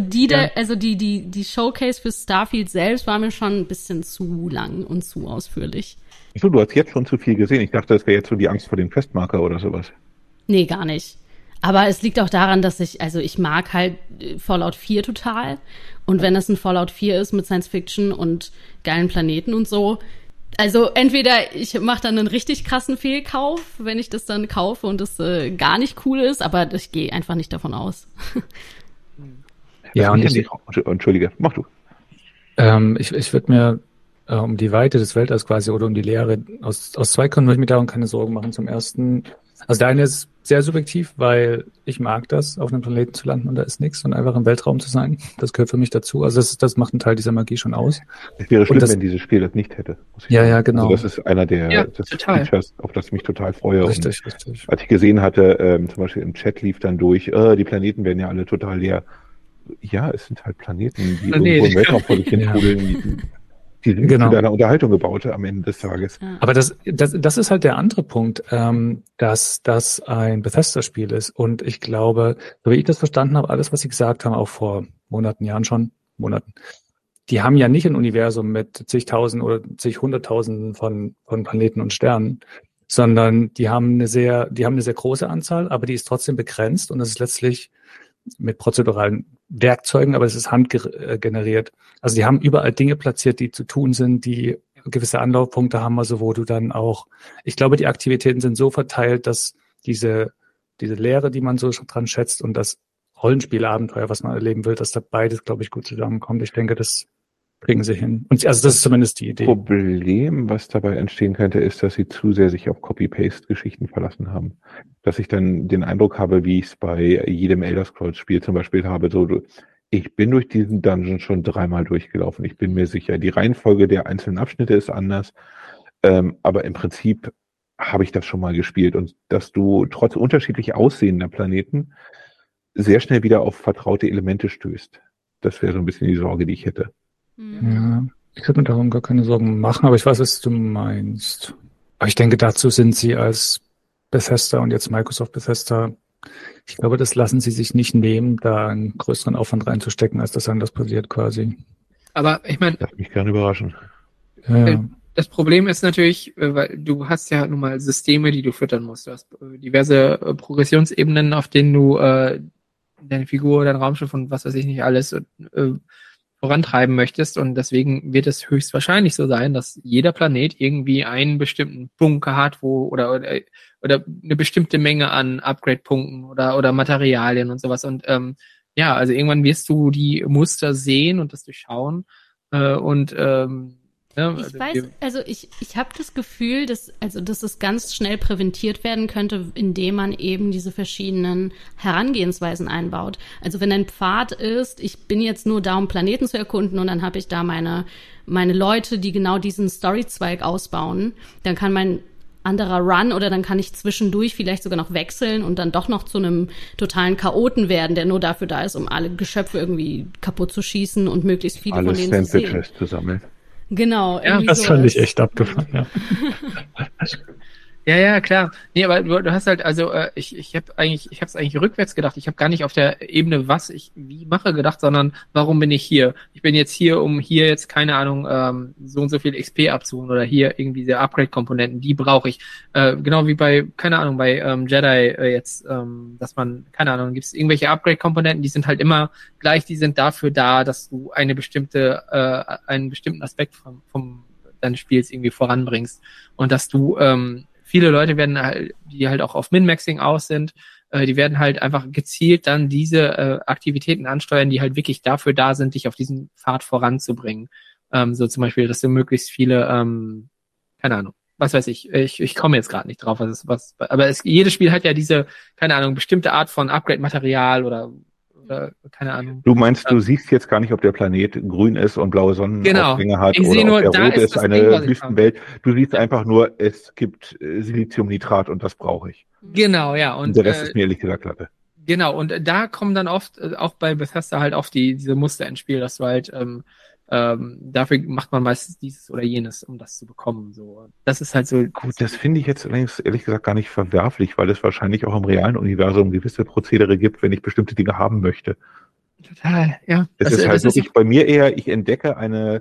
die Showcase für Starfield selbst war mir schon ein bisschen zu lang und zu ausführlich. Achso, du hast jetzt schon zu viel gesehen. Ich dachte, das wäre jetzt so die Angst vor dem Questmarker oder sowas. Nee, gar nicht. Aber es liegt auch daran, dass ich mag halt Fallout 4 total. Und wenn es ein Fallout 4 ist mit Science Fiction und geilen Planeten und so, also entweder ich mache dann einen richtig krassen Fehlkauf, wenn ich das dann kaufe und das gar nicht cool ist, aber ich gehe einfach nicht davon aus. Ja, und Entschuldige, mach du. Ich würde mir um die Weite des Weltalls quasi oder um die Leere aus 2 Gründen würde ich mir darum keine Sorgen machen. Zum ersten, also der eine ist sehr subjektiv, weil ich mag das, auf einem Planeten zu landen und da ist nichts und einfach im Weltraum zu sein. Das gehört für mich dazu. Also das macht einen Teil dieser Magie schon aus. Es wäre schlimm, wenn dieses Spiel das nicht hätte. Ja, genau. Also das ist einer der Features, auf das ich mich total freue. Richtig. Als ich gesehen hatte, zum Beispiel im Chat lief dann durch, die Planeten werden ja alle total leer. Ja, es sind halt Planeten, die irgendwo im Weltraum vor sich hin trudeln. Die sind zu deiner Unterhaltung gebaut am Ende des Tages. Aber das ist halt der andere Punkt, dass das ein Bethesda-Spiel ist. Und ich glaube, so wie ich das verstanden habe, alles, was sie gesagt haben, auch vor Jahren schon, die haben ja nicht ein Universum mit zigtausend oder hunderttausenden von Planeten und Sternen, sondern die haben eine sehr große Anzahl, aber die ist trotzdem begrenzt und das ist letztlich mit prozeduralen Werkzeugen, aber es ist handgeneriert. Also die haben überall Dinge platziert, die zu tun sind, die gewisse Anlaufpunkte haben, also wo du dann auch, ich glaube, die Aktivitäten sind so verteilt, dass diese diese Lehre, die man so dran schätzt und das Rollenspielabenteuer, was man erleben will, dass da beides, glaube ich, gut zusammenkommt. Ich denke, das kriegen sie hin. Und also das ist zumindest die Idee. Problem, was dabei entstehen könnte, ist, dass sie zu sehr sich auf Copy-Paste-Geschichten verlassen haben. Dass ich dann den Eindruck habe, wie ich es bei jedem Elder Scrolls-Spiel zum Beispiel habe, ich bin durch diesen Dungeon schon 3-mal durchgelaufen. Ich bin mir sicher, die Reihenfolge der einzelnen Abschnitte ist anders, aber im Prinzip habe ich das schon mal gespielt. Und dass du trotz unterschiedlich aussehender Planeten sehr schnell wieder auf vertraute Elemente stößt. Das wäre so ein bisschen die Sorge, die ich hätte. Ja, ich würde mir darum gar keine Sorgen machen, aber ich weiß, was du meinst. Aber ich denke, dazu sind sie als Bethesda und jetzt Microsoft Bethesda, ich glaube, das lassen sie sich nicht nehmen, da einen größeren Aufwand reinzustecken, als das anders passiert quasi. Aber ich meine... Lass mich gerne überraschen. Ja. Das Problem ist natürlich, weil du hast ja nun mal Systeme, die du füttern musst. Du hast diverse Progressionsebenen, auf denen du deine Figur, dein Raumschiff und was weiß ich nicht alles vorantreiben möchtest, und deswegen wird es höchstwahrscheinlich so sein, dass jeder Planet irgendwie einen bestimmten Bunker hat, oder eine bestimmte Menge an Upgrade-Punkten oder Materialien und sowas, und also irgendwann wirst du die Muster sehen und das durchschauen ich habe das Gefühl, dass es ganz schnell präventiert werden könnte, indem man eben diese verschiedenen Herangehensweisen einbaut. Also wenn ein Pfad ist, ich bin jetzt nur da, um Planeten zu erkunden, und dann habe ich da meine Leute, die genau diesen Storyzweig ausbauen, dann kann mein anderer Run, oder dann kann ich zwischendurch vielleicht sogar noch wechseln und dann doch noch zu einem totalen Chaoten werden, der nur dafür da ist, um alle Geschöpfe irgendwie kaputt zu schießen und möglichst viele von denen zu sehen. Sandwiches zu sammeln. Genau. Ja, das fand ich echt abgefahren, ja. Ja, klar. Nee, aber du hast halt, also ich habe es eigentlich rückwärts gedacht. Ich habe gar nicht auf der Ebene, was ich wie mache, gedacht, sondern warum bin ich hier? Ich bin jetzt hier, um hier jetzt, keine Ahnung, so und so viel XP abzuholen, oder hier irgendwie diese Upgrade-Komponenten, die brauche ich. Genau wie bei, keine Ahnung, bei Jedi jetzt, dass man, keine Ahnung, gibt es irgendwelche Upgrade-Komponenten, die sind halt immer gleich, die sind dafür da, dass du einen bestimmten Aspekt vom deines Spiels irgendwie voranbringst, und dass du viele Leute werden halt, die halt auch auf Min-Maxing aus sind, die werden halt einfach gezielt dann diese Aktivitäten ansteuern, die halt wirklich dafür da sind, dich auf diesem Pfad voranzubringen. So zum Beispiel, dass du möglichst viele, keine Ahnung, was weiß ich komme jetzt gerade nicht drauf, aber jedes Spiel hat ja diese, keine Ahnung, bestimmte Art von Upgrade-Material oder keine Ahnung. Du meinst, du siehst jetzt gar nicht, ob der Planet grün ist und blaue Sonnenaufgänge hat, ich oder nur, ob der rot ist, eine Wüstenwelt. Du siehst einfach nur, es gibt Siliziumnitrat und das brauche ich. Genau, ja. Und der Rest ist mir ehrlich gesagt Latte. Genau, und da kommen dann oft, auch bei Bethesda halt oft diese Muster ins Spiel, dass du halt dafür macht man meistens dieses oder jenes, um das zu bekommen. So, das ist halt so. Gut, das finde ich jetzt allerdings ehrlich gesagt gar nicht verwerflich, weil es wahrscheinlich auch im realen Universum gewisse Prozedere gibt, wenn ich bestimmte Dinge haben möchte. Total, ja. Es ist halt wirklich bei mir eher, ich entdecke einen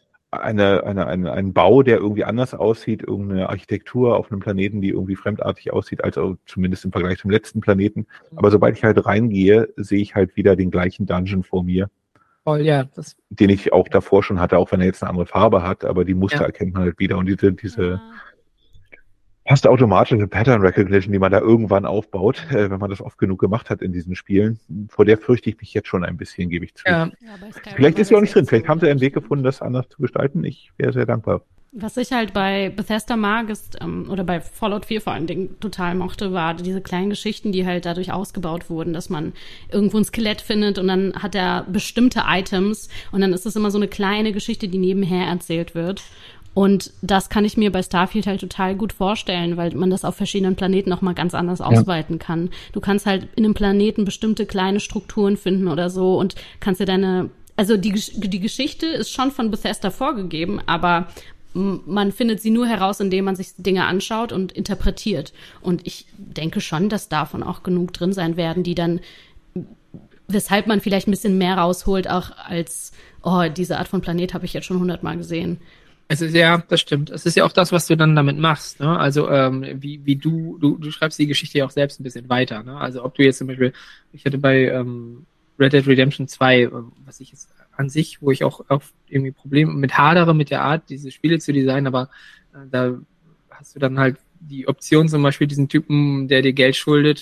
Bau, der irgendwie anders aussieht, irgendeine Architektur auf einem Planeten, die irgendwie fremdartig aussieht, als auch zumindest im Vergleich zum letzten Planeten. Aber sobald ich halt reingehe, sehe ich halt wieder den gleichen Dungeon vor mir. Voll, ja. Den ich auch davor schon hatte, auch wenn er jetzt eine andere Farbe hat, aber die Muster erkennt man halt wieder, und diese fast automatische Pattern Recognition, die man da irgendwann aufbaut, wenn man das oft genug gemacht hat in diesen Spielen, vor der fürchte ich mich jetzt schon ein bisschen, gebe ich zu. Ja. Vielleicht ist sie auch nicht drin, vielleicht haben sie einen Weg gefunden, das anders zu gestalten. Ich wäre sehr dankbar. Was ich halt bei Bethesda mag, ist, oder bei Fallout 4 vor allen Dingen total mochte, war diese kleinen Geschichten, die halt dadurch ausgebaut wurden, dass man irgendwo ein Skelett findet und dann hat er bestimmte Items und dann ist das immer so eine kleine Geschichte, die nebenher erzählt wird. Und das kann ich mir bei Starfield halt total gut vorstellen, weil man das auf verschiedenen Planeten auch mal ganz anders ausweiten kann. Du kannst halt in einem Planeten bestimmte kleine Strukturen finden oder so und kannst dir die Geschichte ist schon von Bethesda vorgegeben, aber man findet sie nur heraus, indem man sich Dinge anschaut und interpretiert. Und ich denke schon, dass davon auch genug drin sein werden, die dann, weshalb man vielleicht ein bisschen mehr rausholt, auch als, diese Art von Planet habe ich jetzt schon 100-mal gesehen. Es ist ja, das stimmt. Es ist ja auch das, was du dann damit machst, ne? Also wie du schreibst die Geschichte ja auch selbst ein bisschen weiter, ne? Also ob du jetzt zum Beispiel, ich hatte bei Red Dead Redemption 2, was ich jetzt an sich, wo ich auch irgendwie Probleme mit hadere, mit der Art, diese Spiele zu designen, aber da hast du dann halt die Option, zum Beispiel diesen Typen, der dir Geld schuldet,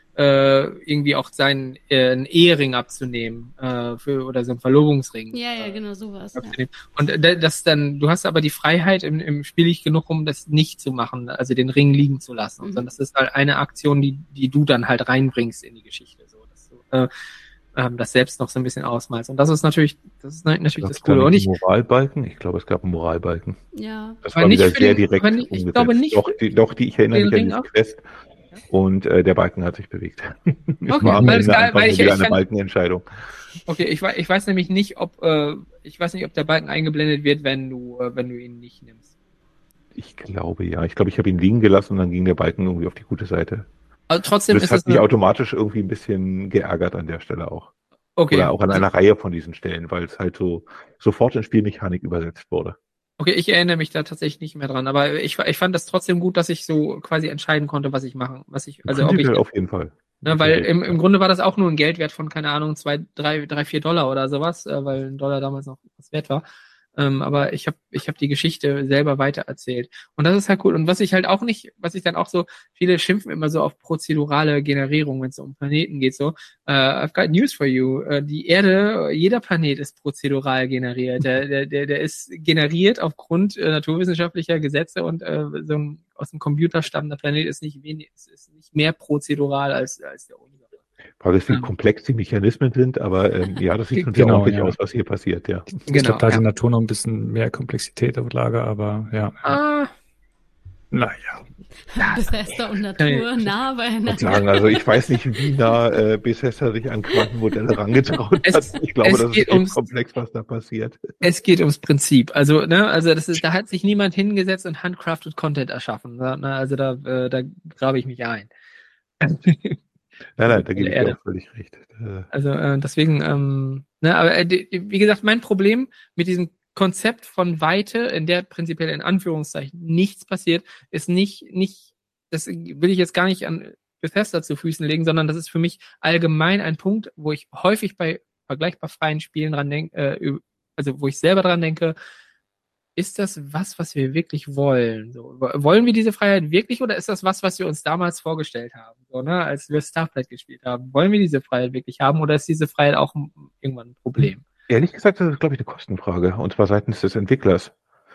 irgendwie auch seinen einen Ehering abzunehmen oder so einen Verlobungsring. Ja, genau sowas. Ja. Und das dann, du hast aber die Freiheit im Spiel nicht genug, um das nicht zu machen, also den Ring liegen zu lassen. Sondern das ist halt eine Aktion, die du dann halt reinbringst in die Geschichte, so dass du das selbst noch so ein bisschen ausmalst. Und das ist natürlich das Coole. Und Moralbalken? Ich glaube, es gab einen Moralbalken. Ja. Das war wieder sehr direkt umgesetzt. Ich glaube nicht. Doch, ich erinnere mich an diese Quest. Und der Balken hat sich bewegt. Es okay, war am Ende wieder eine Balkenentscheidung. Okay, ich weiß nämlich nicht, ob der Balken eingeblendet wird, wenn du ihn nicht nimmst. Ich glaube ja. Ich glaube, ich habe ihn liegen gelassen und dann ging der Balken irgendwie auf die gute Seite. Also trotzdem das hat mich automatisch irgendwie ein bisschen geärgert an der Stelle auch. Okay. Oder auch an einer Reihe von diesen Stellen, weil es halt so sofort in Spielmechanik übersetzt wurde. Okay, ich erinnere mich da tatsächlich nicht mehr dran, aber ich fand das trotzdem gut, dass ich so quasi entscheiden konnte, was ich machen, auf jeden Fall. Ne, weil im Grunde war das auch nur ein Geldwert von, keine Ahnung, $4 oder sowas, weil ein Dollar damals noch was wert war. Aber ich hab die Geschichte selber weitererzählt. Und das ist halt cool. Und was ich dann auch so, viele schimpfen immer so auf prozedurale Generierung, wenn es um Planeten geht, so, I've got news for you. Die Erde, jeder Planet ist prozedural generiert. Der ist generiert aufgrund naturwissenschaftlicher Gesetze und so ein aus dem Computer stammender Planet ist nicht mehr prozedural als der Universum. Frage ist, wie komplex die Mechanismen sind, aber ja, das sieht schon sehr ordentlich aus, was hier passiert, ja. Ich glaube, da ist in der Natur noch ein bisschen mehr Komplexität auf Lager, aber ja. Naja. Bethesda und Natur nah beieinander. Also ich weiß nicht, wie nah Bethesda sich an Quantenmodelle rangetraut hat. Ich glaube, das ist echt komplex, was da passiert. Es geht ums Prinzip. Also, da hat sich niemand hingesetzt und handcrafted Content erschaffen. Ne? Also da grabe ich mich ein. Nein, da gebe ich dir auch völlig recht. Also deswegen, aber wie gesagt, mein Problem mit diesem Konzept von Weite, in der prinzipiell in Anführungszeichen nichts passiert, ist nicht, das will ich jetzt gar nicht an Bethesda zu Füßen legen, sondern das ist für mich allgemein ein Punkt, wo ich häufig bei vergleichbar freien Spielen dran denke, also wo ich selber dran denke, ist das was wir wirklich wollen? So, wollen wir diese Freiheit wirklich oder ist das was wir uns damals vorgestellt haben, so, ne, als wir Starflight gespielt haben? Wollen wir diese Freiheit wirklich haben oder ist diese Freiheit auch irgendwann ein Problem? Ehrlich gesagt, das ist, glaube ich, eine Kostenfrage und zwar seitens des Entwicklers.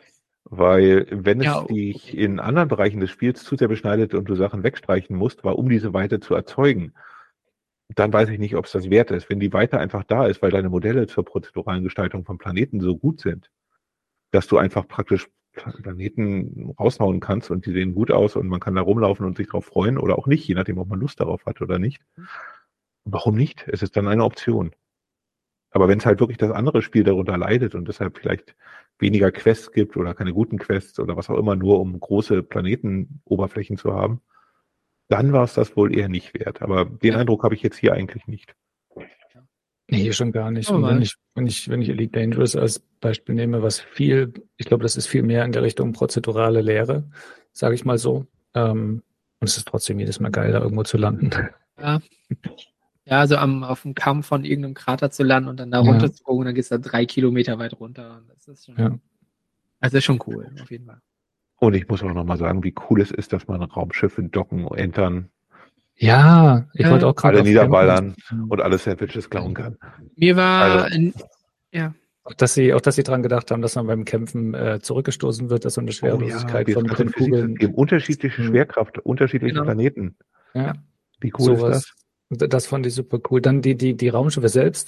Weil wenn es dich in anderen Bereichen des Spiels zu sehr beschneidet und du Sachen wegstreichen musst, um diese Weite zu erzeugen, dann weiß ich nicht, ob es das wert ist. Wenn die Weite einfach da ist, weil deine Modelle zur prozeduralen Gestaltung von Planeten so gut sind, dass du einfach praktisch Planeten raushauen kannst und die sehen gut aus und man kann da rumlaufen und sich drauf freuen oder auch nicht, je nachdem, ob man Lust darauf hat oder nicht. Warum nicht? Es ist dann eine Option. Aber wenn es halt wirklich das andere Spiel darunter leidet und deshalb vielleicht weniger Quests gibt oder keine guten Quests oder was auch immer, nur um große Planetenoberflächen zu haben, dann war es das wohl eher nicht wert. Aber den Eindruck habe ich jetzt hier eigentlich nicht. Nee, hier schon gar nicht. Und wenn ich Elite Dangerous als Beispiel nehme, ich glaube, das ist viel mehr in der Richtung prozedurale Lehre, sage ich mal so. Und es ist trotzdem jedes Mal geil, da irgendwo zu landen. Ja. Ja, also auf dem Kamm von irgendeinem Krater zu landen und dann da runter zu gucken, dann geht's da 3 Kilometer weit runter. Das ist schon, also das ist schon cool, auf jeden Fall. Und ich muss auch nochmal sagen, wie cool es ist, dass man Raumschiffe docken, entern. Ja, ich wollte auch gerade alle niederballern und alle Sandwiches klauen kann. Mir war, Auch dass sie dran gedacht haben, dass man beim Kämpfen zurückgestoßen wird, dass so eine Schwerelosigkeit von den Kugeln. Eben unterschiedliche Schwerkraft, unterschiedliche Planeten. Ja. Wie cool ist das? Das fand ich super cool. Dann die Raumschiffe selbst.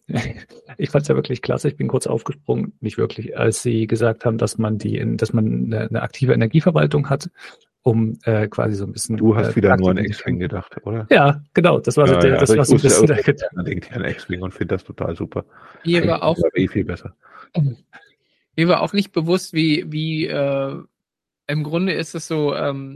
Ich fand's ja wirklich klasse. Ich bin kurz aufgesprungen, nicht wirklich, als sie gesagt haben, dass man eine aktive Energieverwaltung hat, um quasi so ein bisschen. Du hast wieder nur an X-Wing gedacht, oder? Ja, genau. Das war so das war so ein bisschen der Gedanke. Man denkt ja an X-Wing und finde das total super. Mir war auch viel besser. Mir war auch nicht bewusst, wie im Grunde ist es so,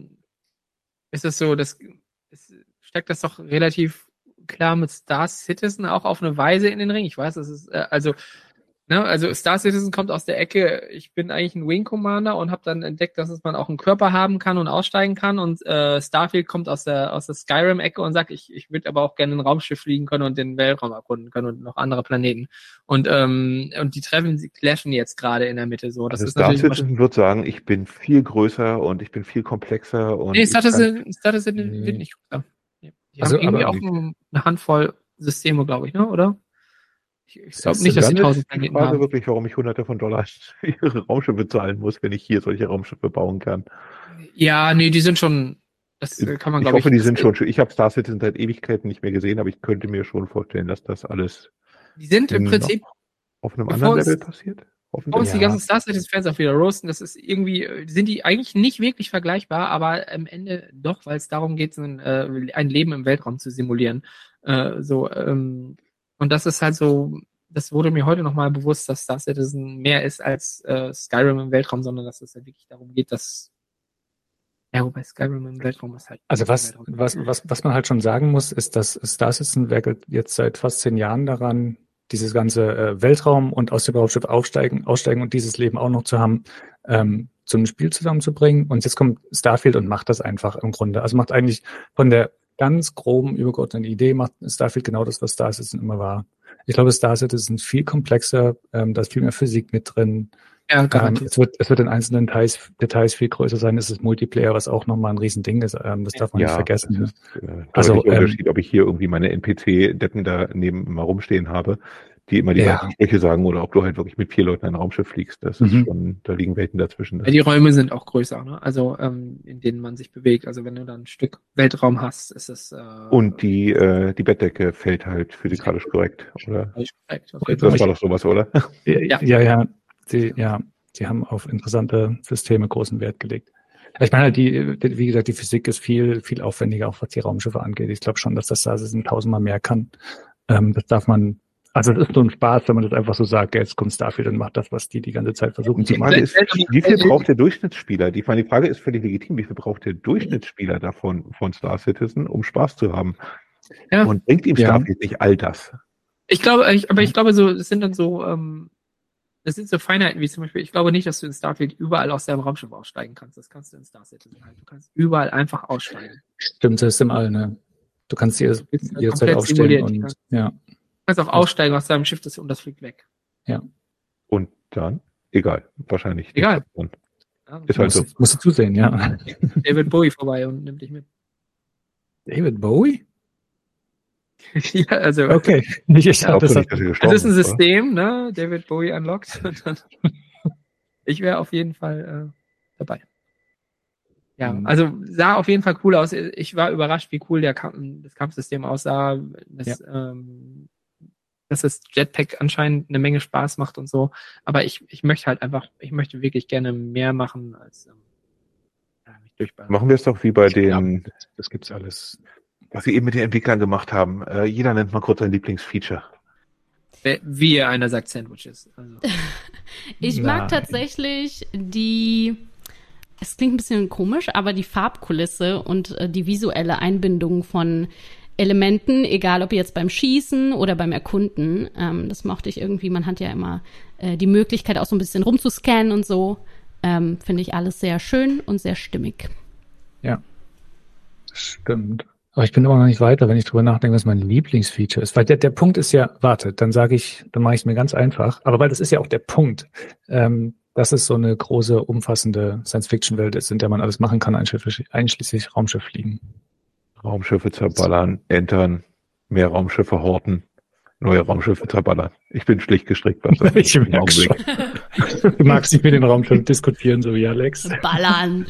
steckt das doch relativ klar mit Star Citizen auch auf eine Weise in den Ring. Ich weiß, das ist also Star Citizen kommt aus der Ecke, ich bin eigentlich ein Wing Commander und habe dann entdeckt, dass man auch einen Körper haben kann und aussteigen kann und Starfield kommt aus der Skyrim-Ecke und sagt, ich würde aber auch gerne ein Raumschiff fliegen können und den Weltraum erkunden können und noch andere Planeten. Und die clashen jetzt gerade in der Mitte so. Das ist Star Citizen wird sagen, ich bin viel größer und ich bin viel komplexer. Und Star Citizen wird nicht größer. Die haben irgendwie auch eine Handvoll Systeme, glaube ich, ne? Oder? Ich glaube nicht, dass sie 1000 Planeten haben. Ich frage wirklich, warum ich Hunderte von Dollars für ihre Raumschiffe zahlen muss, wenn ich hier solche Raumschiffe bauen kann. Ja, nee, die sind schon, das kann man, glaube ich. Ich hoffe, die sind schon, ich habe Star Citizen seit Ewigkeiten nicht mehr gesehen, aber ich könnte mir schon vorstellen, dass das alles die sind im Prinzip auf einem anderen Level passiert. Bevor uns die ganzen Star Citizen-Fans auch wieder roasten, das ist irgendwie, sind die eigentlich nicht wirklich vergleichbar, aber am Ende doch, weil es darum geht, ein Leben im Weltraum zu simulieren. Und das ist halt so, das wurde mir heute nochmal bewusst, dass Star Citizen mehr ist als Skyrim im Weltraum, sondern dass es halt wirklich darum geht, dass wobei Skyrim im Weltraum ist halt. Also was man halt schon sagen muss, ist, dass Star Citizen werkelt jetzt seit fast 10 Jahren daran, dieses ganze Weltraum und aus dem Raumschiff aussteigen und dieses Leben auch noch zu haben, zu einem Spiel zusammenzubringen. Und jetzt kommt Starfield und macht das einfach im Grunde. Also macht eigentlich von der ganz groben, übergeordneten Idee, macht Starfield genau das, was Star Citizen immer war. Ich glaube, Star Citizen ist viel komplexer, da ist viel mehr Physik mit drin. Ja, es wird in einzelnen Details viel größer sein. Es ist Multiplayer, was auch nochmal ein Riesending ist. Das darf man nicht vergessen. Das ist Unterschied, ob ich hier irgendwie meine NPC-Deppen da neben mal rumstehen habe, die immer die gleichen Sprüche sagen, oder ob du halt wirklich mit 4 Leuten ein Raumschiff fliegst. Das ist schon, da liegen Welten dazwischen. Ja, die Räume sind auch größer, ne? Also in denen man sich bewegt. Also wenn du dann ein Stück Weltraum hast, ist es und die Bettdecke fällt halt physikalisch korrekt, oder? Korrekt, okay. Das war doch sowas, oder? Ja. Sie haben auf interessante Systeme großen Wert gelegt. Ich meine halt, wie gesagt, die Physik ist viel, viel aufwendiger, auch was die Raumschiffe angeht. Ich glaube schon, dass das 1000-mal mehr kann. Das darf man, also das ist so ein Spaß, wenn man das einfach so sagt, jetzt kommt Starfield und macht das, was die ganze Zeit versuchen zu machen. Die Frage ist, wie viel braucht der Durchschnittsspieler? Die Frage ist völlig legitim, wie viel braucht der Durchschnittsspieler davon, von Star Citizen, um Spaß zu haben? Ja. Und bringt ihm Starfield nicht all das? Ich glaube, es sind dann so, das sind so Feinheiten wie zum Beispiel, ich glaube nicht, dass du in Starfield überall aus deinem Raumschiff aussteigen kannst. Das kannst du in Star Citizen halt. Du kannst überall einfach aussteigen. Stimmt, das ist im All, ne? Du kannst jederzeit aufstehen und, Du kannst auch aussteigen aus deinem Schiff und das fliegt weg. Ja. Und dann? Egal. Wahrscheinlich. Egal. Ist halt so. Musst du zusehen, ja. David Bowie vorbei und nimmt dich mit. David Bowie? Ja, also. Okay. Das ist ein System, ne? David Bowie unlocked. Und dann ich wäre auf jeden Fall dabei. Ja, also sah auf jeden Fall cool aus. Ich war überrascht, wie cool das Kampfsystem aussah. Dass das Jetpack anscheinend eine Menge Spaß macht und so. Aber ich möchte wirklich gerne mehr machen als mich durchballern. Machen wir es doch wie bei den. Das gibt's alles. Was wir eben mit den Entwicklern gemacht haben. Jeder nennt mal kurz sein Lieblingsfeature. Wie einer sagt Sandwiches. Also. Ich mag tatsächlich es klingt ein bisschen komisch, aber die Farbkulisse und die visuelle Einbindung von Elementen, egal ob jetzt beim Schießen oder beim Erkunden, das mochte ich irgendwie. Man hat ja immer die Möglichkeit, auch so ein bisschen rumzuscannen und so. Finde ich alles sehr schön und sehr stimmig. Ja, stimmt. Aber ich bin immer noch nicht weiter, wenn ich drüber nachdenke, was mein Lieblingsfeature ist. Weil der Punkt ist ja, dann mache ich es mir ganz einfach. Aber weil das ist ja auch der Punkt, dass es so eine große, umfassende Science-Fiction-Welt ist, in der man alles machen kann, einschließlich Raumschiff fliegen. Raumschiffe zerballern, entern, mehr Raumschiffe horten, neue Raumschiffe zerballern. Ich bin schlicht gestrickt. Ich merke schon. Du magst nicht mit den Raumschiffen diskutieren, so wie Alex. Ballern.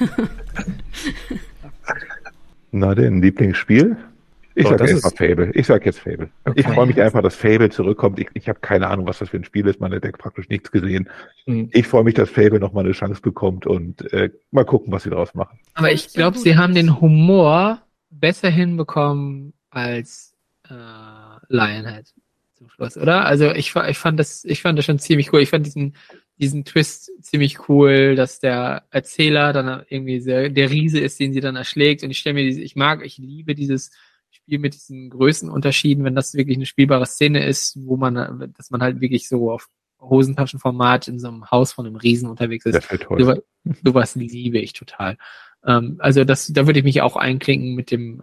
Na denn, Lieblingsspiel? Ich sag jetzt Fable. Okay. Ich freue mich einfach, dass Fable zurückkommt. Ich habe keine Ahnung, was das für ein Spiel ist. Man hat praktisch nichts gesehen. Ich freue mich, dass Fable nochmal eine Chance bekommt und mal gucken, was sie daraus machen. Aber ich glaube, sie haben den Humor besser hinbekommen als Lionhead zum Schluss, oder? Also ich fand das schon ziemlich cool. Ich fand diesen Twist ziemlich cool, dass der Erzähler dann irgendwie der Riese ist, den sie dann erschlägt. Und ich liebe dieses Spiel mit diesen Größenunterschieden, wenn das wirklich eine spielbare Szene ist, dass man halt wirklich so auf Hosentaschenformat in so einem Haus von einem Riesen unterwegs ist. Das wäre toll. Sowas liebe ich total. Also da würde ich mich auch einklinken mit dem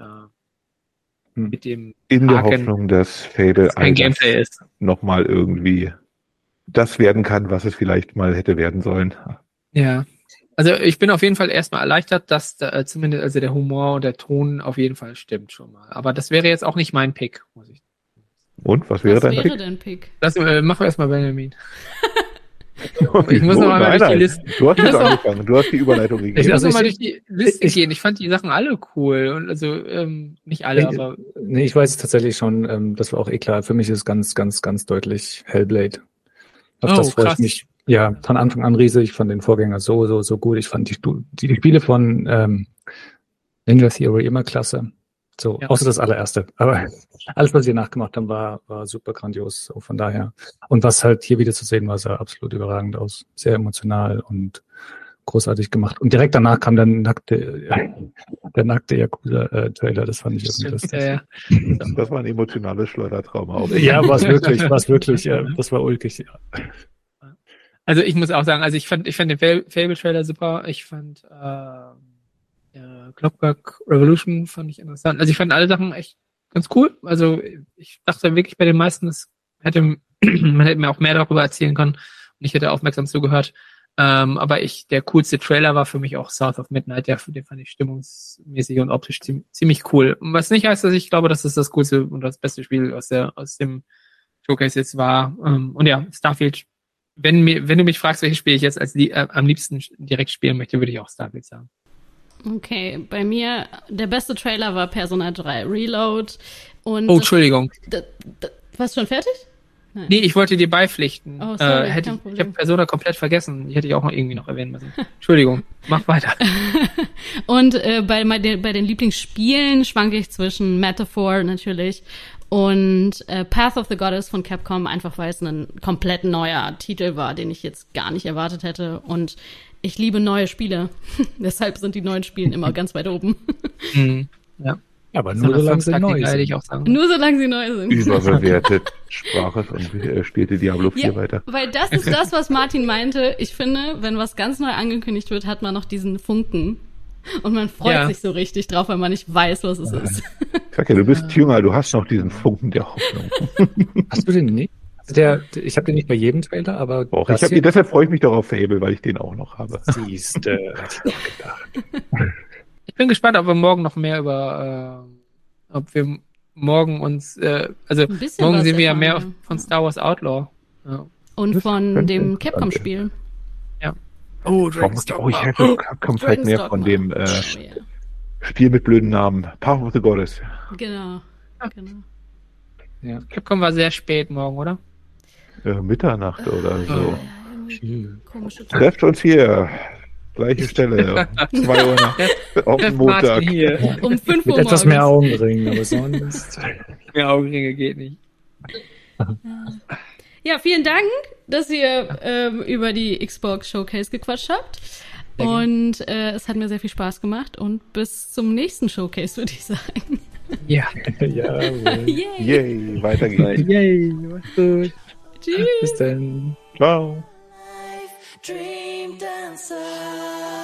in der Hoffnung, dass Fable ein Gameplay ist. Nochmal irgendwie das werden kann, was es vielleicht mal hätte werden sollen. Ja. Also ich bin auf jeden Fall erstmal erleichtert, dass zumindest also der Humor und der Ton auf jeden Fall stimmt schon mal. Aber das wäre jetzt auch nicht mein Pick, muss ich. Und was wäre dein Pick? Machen wir erstmal Benjamin. Ich muss noch mal durch die Liste. Du hast jetzt angefangen, du hast die Überleitung gegeben. Ich muss noch mal durch die Liste gehen. Ich fand die Sachen alle cool. Und also nicht alle, aber. Nee, ich weiß es tatsächlich schon, das war auch klar. Für mich ist ganz, ganz, ganz deutlich Hellblade. Auf das freue ich mich. Ja, von Anfang an riesig. Ich fand den Vorgänger so gut. Ich fand die Spiele von Ninja Theory immer klasse. So, außer das allererste. Aber alles, was sie nachgemacht haben, war super grandios. So, von daher. Und was halt hier wieder zu sehen war, sah absolut überragend aus. Sehr emotional und großartig gemacht. Und direkt danach kam der nackte Yakuza-Trailer. Das fand ich irgendwie lustig. Das war ein emotionales Schleudertrauma. Ja, war es wirklich. Das war ulkig, ja. Also ich muss auch sagen, also ich fand den Fable-Trailer super. Ich fand Clockwork Revolution fand ich interessant. Also ich fand alle Sachen echt ganz cool. Also ich dachte wirklich bei den meisten, man hätte mir auch mehr darüber erzählen können und ich hätte aufmerksam zugehört. Aber der coolste Trailer war für mich auch South of Midnight. Den fand ich stimmungsmäßig und optisch ziemlich cool. Was nicht heißt, dass ich glaube, dass es das coolste und das beste Spiel aus dem Showcase jetzt war. Und ja, Starfield. Wenn du mich fragst, welches Spiel ich jetzt am liebsten direkt spielen möchte, würde ich auch Starfield sagen. Okay, bei mir, der beste Trailer war Persona 3 Reload. Und Entschuldigung. Warst du schon fertig? Nein. Nee, ich wollte dir beiflichten. Oh, sorry, ich habe Persona komplett vergessen. Die hätte ich auch noch irgendwie noch erwähnen müssen. Entschuldigung, mach weiter. Und bei den Lieblingsspielen schwanke ich zwischen Metaphor natürlich und Path of the Goddess von Capcom, einfach weil es ein komplett neuer Titel war, den ich jetzt gar nicht erwartet hätte. Und ich liebe neue Spiele. Deshalb sind die neuen Spiele immer ganz weit oben. Ja. Aber nur solange sie neu sind. Nur solange sie neu sind. Überbewertet. Sprach es und spielte Diablo 4 weiter. Weil das ist das, was Martin meinte. Ich finde, wenn was ganz neu angekündigt wird, hat man noch diesen Funken. Und man freut sich so richtig drauf, weil man nicht weiß, was es ist. Sag ja, du bist jünger, du hast noch diesen Funken der Hoffnung. Hast du den nicht? Ich habe den nicht bei jedem Trailer, aber doch, deshalb freue ich mich doch auf Fable, weil ich den auch noch habe. Siehste, hätte ich doch gedacht. Ich bin gespannt, ob wir morgen noch mehr ob wir morgen uns, morgen sehen wir ja mehr von Star Wars Outlaw. Ja. Und von dem Capcom-Spiel. Ja. Oh, Dragon's Dogma. Ich hätte Capcom zeigt mehr von dem Spiel mit blöden Namen. Path of the Goddess. Genau. Ja. Capcom war sehr spät morgen, oder? Mitternacht oder so. Komische Trefft uns hier. Gleiche Stelle. 2 Uhr nachts auf dem Montag. Um 5 Uhr mit etwas mehr Augenringen, aber sonst. Mehr Augenringe geht nicht. Ja, vielen Dank, dass ihr über die Xbox Showcase gequatscht habt. Und es hat mir sehr viel Spaß gemacht. Und bis zum nächsten Showcase, würde ich sagen. Ja. Yay, weiter geht's. Yay, mach's gut. Tschüss. Bis dann. Ciao. Dream dancer.